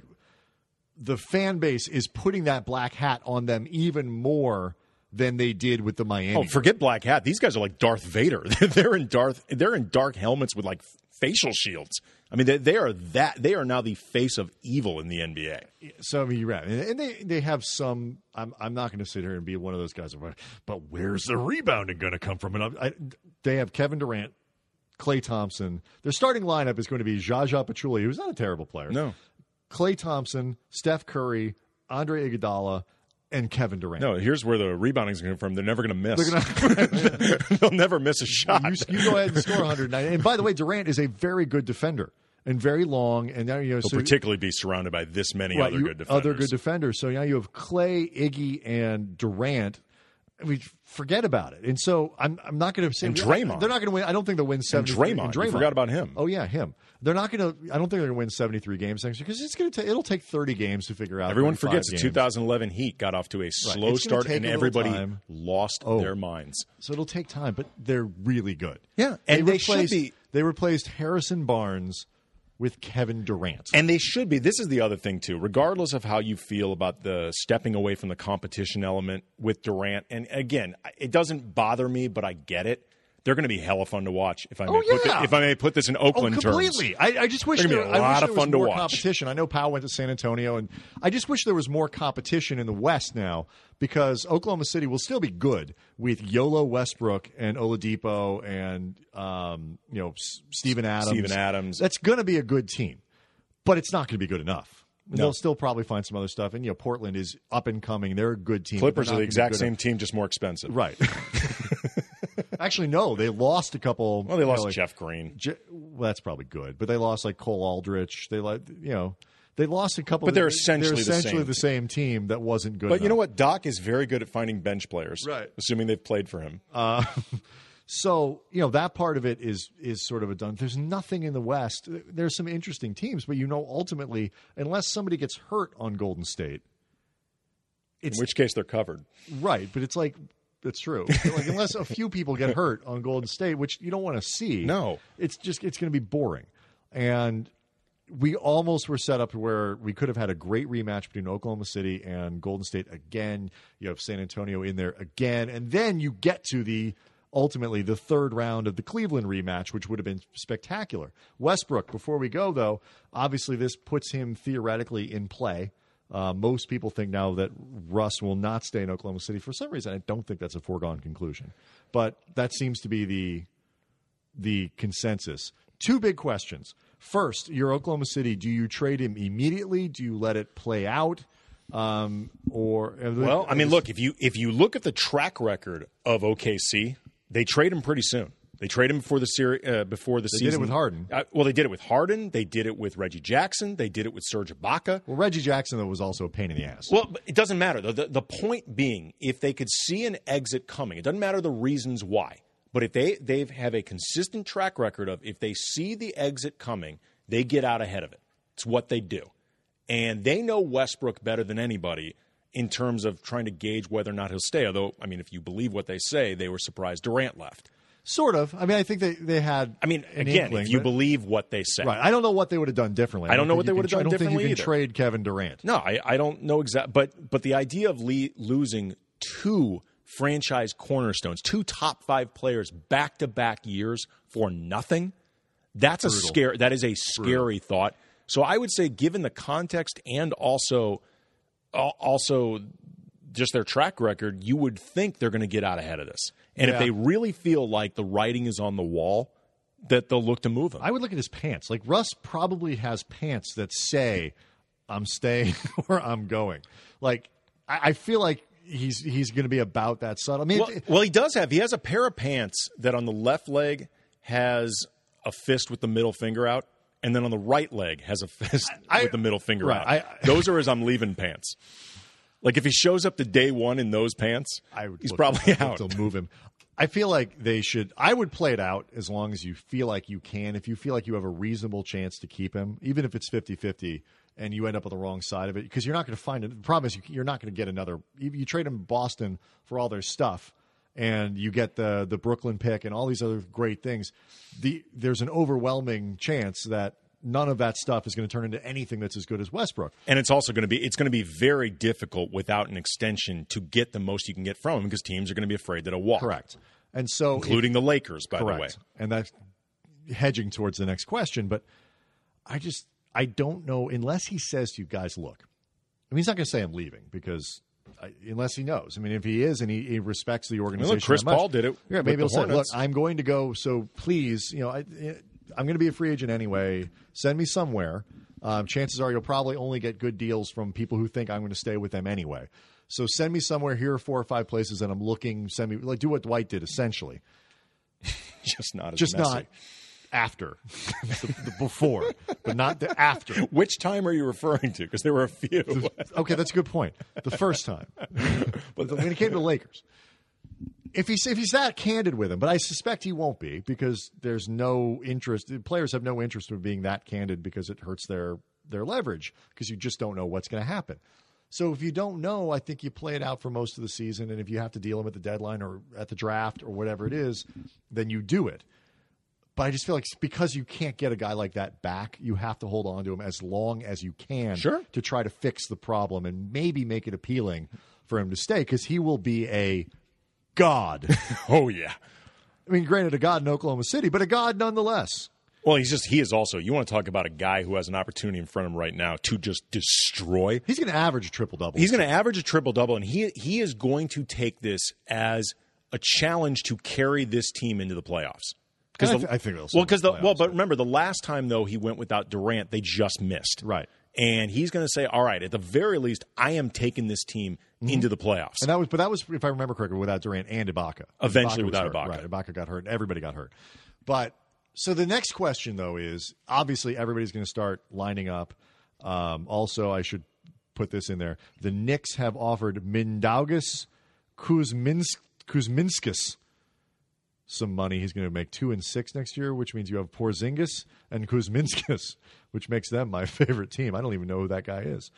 the fan base is putting that black hat on them even more than they did with the Miami. Oh, forget black hat. These guys are like Darth Vader. they're in Darth. They're in dark helmets with like facial shields. I mean, they, they are that. They are now the face of evil in the N B A. So I mean, you're right, and they they have some. I'm I'm not going to sit here and be one of those guys. But where's the rebounding going to come from? And I, they have Kevin Durant. Klay Thompson. Their starting lineup is going to be Zaza Pachulia, who's not a terrible player. No. Klay Thompson, Steph Curry, Andre Iguodala, and Kevin Durant. No, here's where the rebounding is going to come from. They're never going to miss. Gonna, They'll never miss a shot. You, you go ahead and score one hundred nine. And by the way, Durant is a very good defender and very long. And now you know, He'll so, particularly be surrounded by this many right, other you, good defenders. Other good defenders. So now you have Klay, Iggy, and Durant. I mean, forget about it. And so I'm I'm not going to say and Draymond. They're not going to win. I don't think they'll win seventy. And Draymond. And Draymond. You forgot about him. Oh yeah, him. They're not going to. I don't think they're going to win seventy-three games next year because it's going to. It'll take thirty games to figure out. Everyone forgets games. the two thousand eleven Heat got off to a slow right. start and everybody time. lost oh. their minds. So it'll take time, but they're really good. Yeah, and they, they replaced, should be. They replaced Harrison Barnes with Kevin Durant. And they should be. This is the other thing, too. Regardless of how you feel about the stepping away from the competition element with Durant, and again, it doesn't bother me, but I get it. They're going to be hella fun to watch if I may, oh, put, yeah. this, if I may put this in Oakland oh, completely. terms. I, I just wish They're there, gonna be a I lot wish of there fun was to more watch. competition. I know Powell went to San Antonio, and I just wish there was more competition in the West now because Oklahoma City will still be good with Yolo Westbrook and Oladipo and um, you know S- Steven Adams. Steven Adams. That's going to be a good team, but it's not going to be good enough. No. They'll still probably find some other stuff. And, you know, Portland is up and coming. They're a good team. Clippers are the exact same enough. team, just more expensive. Right. Actually, no. They lost a couple. Well, they lost you know, like, Jeff Green. Je- well, that's probably good. But they lost, like, Cole Aldrich. They, like, you know, they lost a couple. But they're of, essentially, they're essentially the, the same. same team that wasn't good But enough. you know what? Doc is very good at finding bench players. Right. Assuming they've played for him. Uh, so, you know, that part of it is is sort of a done. There's nothing in the West. There's some interesting teams, but, you know, ultimately, unless somebody gets hurt on Golden State. It's, in which case they're covered. Right, but it's like, that's true. Like, unless a few people get hurt on Golden State, which you don't want to see. No. It's just, it's going to be boring. And we almost were set up where we could have had a great rematch between Oklahoma City and Golden State again. You have San Antonio in there again. And then you get to the, ultimately, the third round of the Cleveland rematch, which would have been spectacular. Westbrook, before we go, though, obviously this puts him theoretically in play. Uh, most people think now that Russ will not stay in Oklahoma City. For some reason, I don't think that's a foregone conclusion. But that seems to be the the consensus. Two big questions. First, you're Oklahoma City. Do you trade him immediately? Do you let it play out? Um, or Well, I mean, look, if you if you look at the track record of O K C, they trade him pretty soon. They trade him before the series, uh, before the they season. They did it with Harden. Uh, well, they did it with Harden. They did it with Reggie Jackson. They did it with Serge Ibaka. Well, Reggie Jackson, though, was also a pain in the ass. Well, it doesn't matter. The, the, the point being, if they could see an exit coming, it doesn't matter the reasons why. But if they they have a consistent track record of if they see the exit coming, they get out ahead of it. It's what they do. And they know Westbrook better than anybody in terms of trying to gauge whether or not he'll stay. Although, I mean, if you believe what they say, they were surprised Durant left. Sort of. I mean, I think they, they had. I mean, an again, inkling, if you but, believe what they say, right? I don't know what they would have done differently. I, I don't know think what they would have done I don't differently think you can either. trade Kevin Durant. No, I, I don't know exactly. But but the idea of Lee losing two franchise cornerstones, two top five players back to back years for nothing, that's Brutal. a scare. That is a scary Brutal. thought. So I would say, given the context and also also just their track record, you would think they're going to get out ahead of this. And Yeah. if they really feel like the writing is on the wall, that they'll look to move him. I would look at his pants. Like, Russ probably has pants that say, I'm staying or I'm going. Like, I, I feel like he's he's going to be about that subtle. I mean, Well, well, he does have. He has a pair of pants that on the left leg has a fist with the middle finger out, and then on the right leg has a fist I- with the middle finger right, out. I- Those are his I'm leaving pants. Like, if he shows up to day one in those pants, I would he's look- probably I'd look out. to move him. I feel like they should. I would play it out as long as you feel like you can. If you feel like you have a reasonable chance to keep him, even if it's fifty-fifty and you end up on the wrong side of it, because you're not going to find it. The problem is you, you're not going to get another. You, you trade him in Boston for all their stuff, and you get the the Brooklyn pick and all these other great things. The there's an overwhelming chance that none of that stuff is going to turn into anything that's as good as Westbrook. And it's also going to be it's going to be very difficult without an extension to get the most you can get from him because teams are going to be afraid that he'll walk. Correct. And so, Including the Lakers, by correct. the way. And that's hedging towards the next question. But I just, I don't know, unless he says to you guys, look, I mean, he's not going to say I'm leaving because I, unless he knows. I mean, if he is and he, he respects the I mean, organization. look, Chris that much, Paul did it. Yeah, with maybe the he'll say, look, Hornets. I'm going to go. So please, you know, I, I'm going to be a free agent anyway. Send me somewhere. Um, chances are you'll probably only get good deals from people who think I'm going to stay with them anyway. So send me somewhere. Here are four or five places that I'm looking. Send me, like, do what Dwight did essentially. Just not as Just messy. not after, the, the before, but not the after. Which time are you referring to? Because there were a few. Okay, that's a good point. The first time, but when it came to the Lakers, if he's if he's that candid with him, but I suspect he won't be because there's no interest. The players have no interest in being that candid because it hurts their their leverage because you just don't know what's going to happen. So if you don't know, I think you play it out for most of the season, and if you have to deal him at the deadline or at the draft or whatever it is, then you do it. But I just feel like because you can't get a guy like that back, you have to hold on to him as long as you can Sure. to try to fix the problem and maybe make it appealing for him to stay because he will be a god. Oh, yeah. I mean, granted, a god in Oklahoma City, but a god nonetheless. Well, he's just, he is also, you want to talk about a guy who has an opportunity in front of him right now to just destroy. He's going to average a triple-double. He's going to average a triple-double, and he he is going to take this as a challenge to carry this team into the playoffs. I, the- th- I think they'll Well, because the playoffs, well, but remember the last time though he went without Durant, they just missed. Right. And he's going to say, "All right, at the very least, I am taking this team into the playoffs." And that was, but that was, if I remember correctly, without Durant and Ibaka. Eventually Ibaka was without hurt. Ibaka. Right, Ibaka got hurt. And everybody got hurt. But so the next question, though, is obviously everybody's going to start lining up. Um, also, I should put this in there. The Knicks have offered Mindaugas Kuzminsk, Kuzminskis some money. He's going to make two and six next year, which means you have Porzingis and Kuzminskis, which makes them my favorite team. I don't even know who that guy is.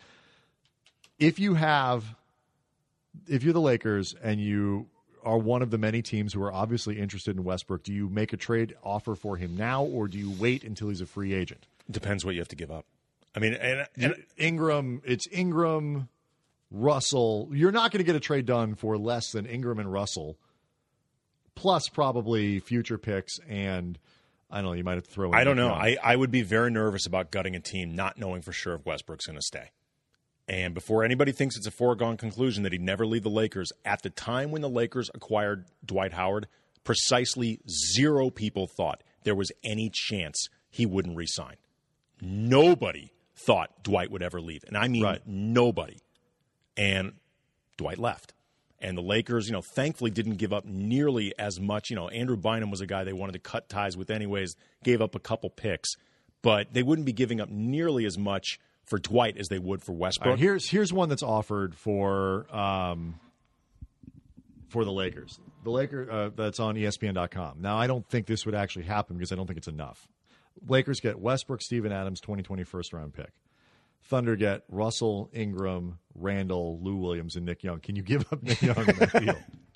If you have, if you're the Lakers and you are one of the many teams who are obviously interested in Westbrook, do you make a trade offer for him now, or do you wait until he's a free agent? Depends what you have to give up. I mean, and, and Ingram, it's Ingram, Russell. You're not going to get a trade done for less than Ingram and Russell, plus probably future picks and I don't know. You might have to throw in. I don't know. Young. I, I would be very nervous about gutting a team not knowing for sure if Westbrook's going to stay. And before anybody thinks it's a foregone conclusion that he'd never leave the Lakers, at the time when the Lakers acquired Dwight Howard, precisely zero people thought there was any chance he wouldn't resign. Nobody thought Dwight would ever leave. And I mean Right. nobody. And Dwight left. And the Lakers, you know, thankfully didn't give up nearly as much. You know, Andrew Bynum was a guy they wanted to cut ties with anyways, gave up a couple picks. But they wouldn't be giving up nearly as much for Dwight as they would for Westbrook. All right, here's here's one that's offered for um, for the Lakers. The Lakers uh, that's on E S P N dot com. Now, I don't think this would actually happen because I don't think it's enough. Lakers get Westbrook, Steven Adams, twenty twenty first round pick. Thunder get Russell, Ingram, Randall, Lou Williams, and Nick Young. Can you give up Nick Young in that deal?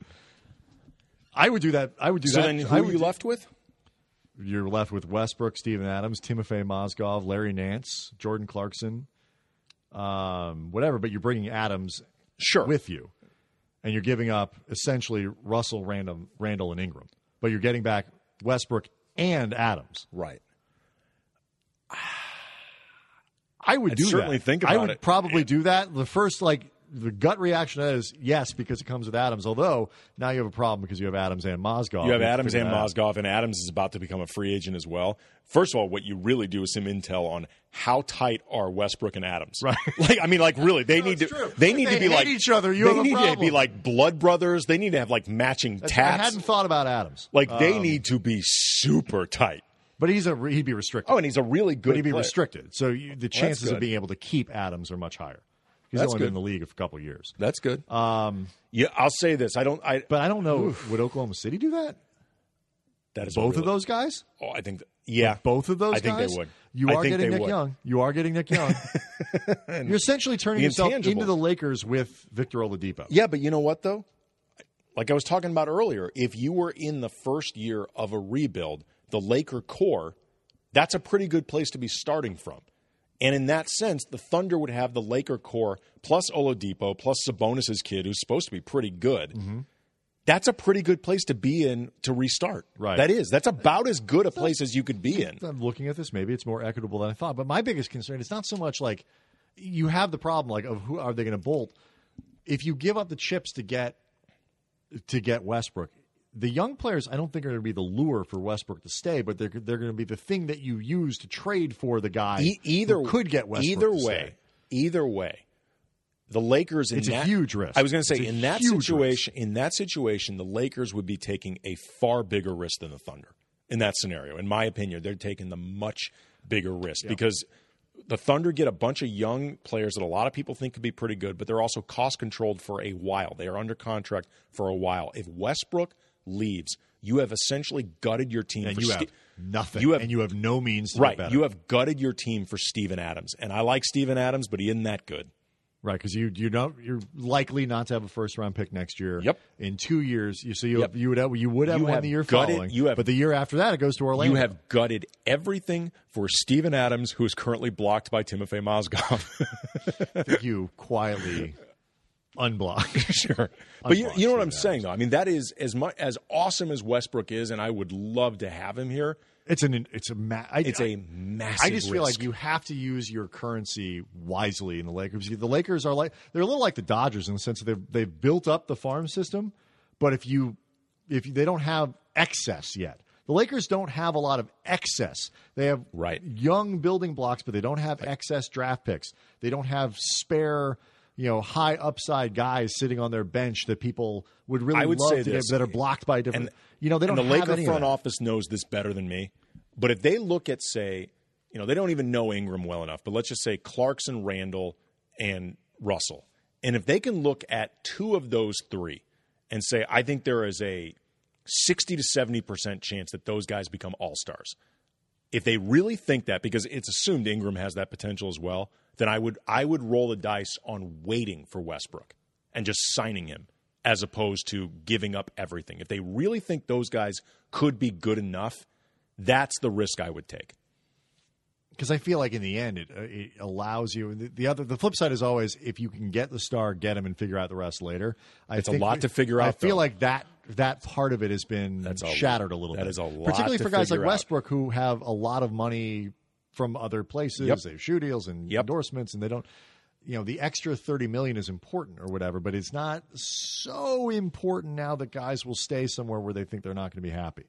I would do that. I would do so that. then who I are would you do- left with? You're left with Westbrook, Steven Adams, Timofey Mozgov, Larry Nance, Jordan Clarkson, um, whatever. But you're bringing Adams Sure. with you, and you're giving up essentially Russell, Randall, Randall, and Ingram. But you're getting back Westbrook and Adams. Right. I would I'd do certainly that. think about I would it. probably Yeah. do that. The first, like, the gut reaction is yes, because it comes with Adams. Although now you have a problem because you have Adams and Mozgov. You have to Adams figure and that out. Mozgov, and Adams is about to become a free agent as well. First of all, what you really do is some intel on how tight are Westbrook and Adams. Right. Like, I mean, like really, they No, need to. it's true. They If need they to be hate like each other, you they have a need to problem. be like blood brothers. They need to have like matching That's- tats. I hadn't thought about Adams. like they Um, need to be super tight. but he's a he'd be restricted. Oh, and he's a really good. but he'd be player. restricted. So you, the chances good. of being able to keep Adams are much higher. He's That's only good. been in the league for a couple of years. That's good. Um, yeah, I'll say this. I don't. I But I don't know. Would Oklahoma City do that? that is a Both really- of those guys? Oh, I think. That, yeah, Both of those I think guys? they would. You I are think getting they Nick would. Young. You are getting Nick Young. You're essentially turning the yourself intangibles. into the Lakers with Victor Oladipo. Yeah, but you know what though? Like I was talking about earlier, if you were in the first year of a rebuild, the Laker core, that's a pretty good place to be starting from. And in that sense, the Thunder would have the Laker core plus Oladipo plus Sabonis' kid, who's supposed to be pretty good. Mm-hmm. That's a pretty good place to be in to restart. Right. That is. That's about as good a place as you could be in. I'm looking at this. Maybe it's more equitable than I thought. But my biggest concern is not so much like you have the problem like of who are they going to bolt. If you give up the chips to get to get Westbrook, the young players I don't think are going to be the lure for Westbrook to stay, but they're they're going to be the thing that you use to trade for the guy E- either who could get Westbrook. Either to way, stay. either way, the Lakers in It's a that, huge risk. I was going to say It's a in that huge situation, in that situation, the Lakers would be taking a far bigger risk than the Thunder. In that scenario, in my opinion, they're taking the much bigger risk because the Thunder get a bunch of young players that a lot of people think could be pretty good, but they're also cost controlled for a while. They are under contract for a while. If Westbrook leaves, you have essentially gutted your team. And for you Ste- have nothing, You have- and you have no means to right. get better. You have gutted your team for Steven Adams, and I like Steven Adams, but he isn't that good. Right, because you you don't you're likely not to have a first round pick next year. Yep. In two years, you so you Yep. you would have, you would have You one have the year gutted- following. you have- but the year after that, it goes to Orlando. You have gutted everything for Steven Adams, who is currently blocked by Timofey Mozgov. I think you quietly unblock. Sure, but you, Unblocked you know what Steven I'm saying, though. I mean, that is as much as awesome as Westbrook is, and I would love to have him here. It's an it's a ma- I, It's I, a massive. I just feel risk. like you have to use your currency wisely in the Lakers. The Lakers are like they're a little like the Dodgers in the sense that they've they've built up the farm system, but if you if you, they don't have excess yet. The Lakers don't have a lot of excess. They have Right. young building blocks, but they don't have excess draft picks. They don't have spare, you know, high upside guys sitting on their bench that people would really I would love say to this, get that are blocked by different. and- you know, they don't and the have Laker any front of that. office knows this better than me. But if they look at, say, you know, they don't even know Ingram well enough, but let's just say Clarkson, Randall, and Russell. And if they can look at two of those three and say, I think there is a sixty to seventy percent chance that those guys become all-stars. If they really think that, because it's assumed Ingram has that potential as well, then I would I would roll the dice on waiting for Westbrook and just signing him as opposed to giving up everything. If they really think those guys could be good enough, that's the risk I would take. Because I feel like in the end, it, uh, it allows you. The, the other, the flip side is always if you can get the star, get him, and figure out the rest later. I It's a think lot to figure out, I feel though. like that that part of it has been That's a- shattered a little that bit. is a lot particularly to for guys like figure out. Westbrook who have a lot of money from other places. Yep. They have shoe deals and Yep. endorsements, and they don't. You know, the extra thirty million is important or whatever, but it's not so important now that guys will stay somewhere where they think they're not going to be happy.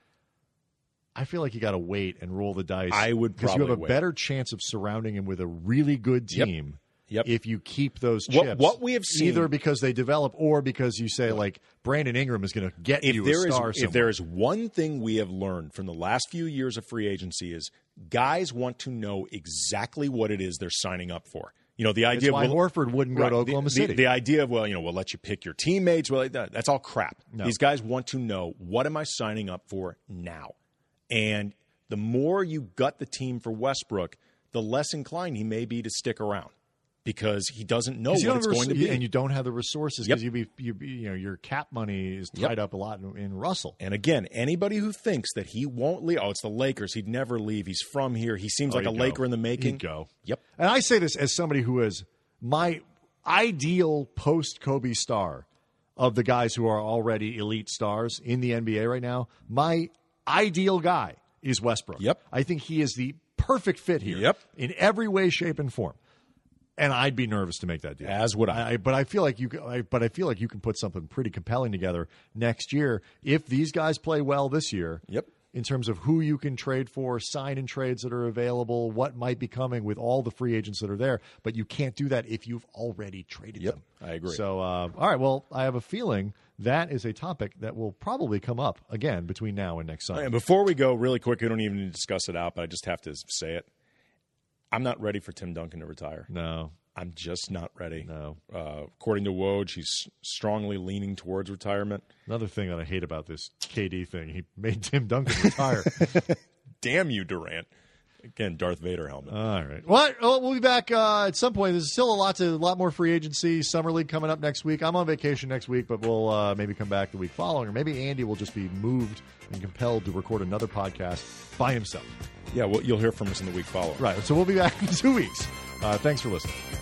I feel like you got to wait and roll the dice. I would because you have a probably wait. better chance of surrounding him with a really good Yep. team. Yep. If you keep those What- chips, what we have seen- either because they develop or because you say like Brandon Ingram is going to get If you a there is star if somewhere. there is one thing we have learned from the last few years of free agency is guys want to know exactly what it is they're signing up for. You know, the That's idea why of, Horford wouldn't go Right. to The- Oklahoma the, City. The idea of, well, you know, we'll let you pick your teammates. Well, that, that's all crap. No. These guys want to know, what am I signing up for now? And the more you gut the team for Westbrook, the less inclined he may be to stick around because he doesn't know 'Cause you what don't it's have going to res- be. and you don't have the resources Yep. because you be you be, you know your cap money is Yep. tied up a lot in, in Russell. And again, anybody who thinks that he won't leave, oh, it's the Lakers, he'd never leave. He's from here. He seems Oh, like a he'd go. Laker in the making. He'd go. Yep. And I say this as somebody who is my ideal post Kobe star of the guys who are already elite stars in the N B A right now. My ideal guy is Westbrook. Yep. I think he is the perfect fit here. Yep. In every way, shape, and form. And I'd be nervous to make that deal. As would I. I but I feel like you. I, but I feel like you can put something pretty compelling together next year if these guys play well this year. Yep. In terms of who you can trade for, sign in trades that are available, what might be coming with all the free agents that are there. But you can't do that if you've already traded Yep, them. I agree. So, uh, all right. Well, I have a feeling that is a topic that will probably come up again between now and next summer. And before we go, really quick, we don't even need to discuss it out, but I just have to say it. I'm not ready for Tim Duncan to retire. No. I'm just not ready. No. Uh, according to Woj, he's strongly leaning towards retirement. Another thing that I hate about this K D thing, he made Tim Duncan retire. Damn you, Durant. Again, Darth Vader helmet. All right. Well, well we'll be back uh, at some point. There's still a lot to, a lot more free agency. Summer League coming up next week. I'm on vacation next week, but we'll uh, maybe come back the week following, or maybe Andy will just be moved and compelled to record another podcast by himself. Yeah, well, you'll hear from us in the week following. Right. So we'll be back in two weeks. Uh, thanks for listening.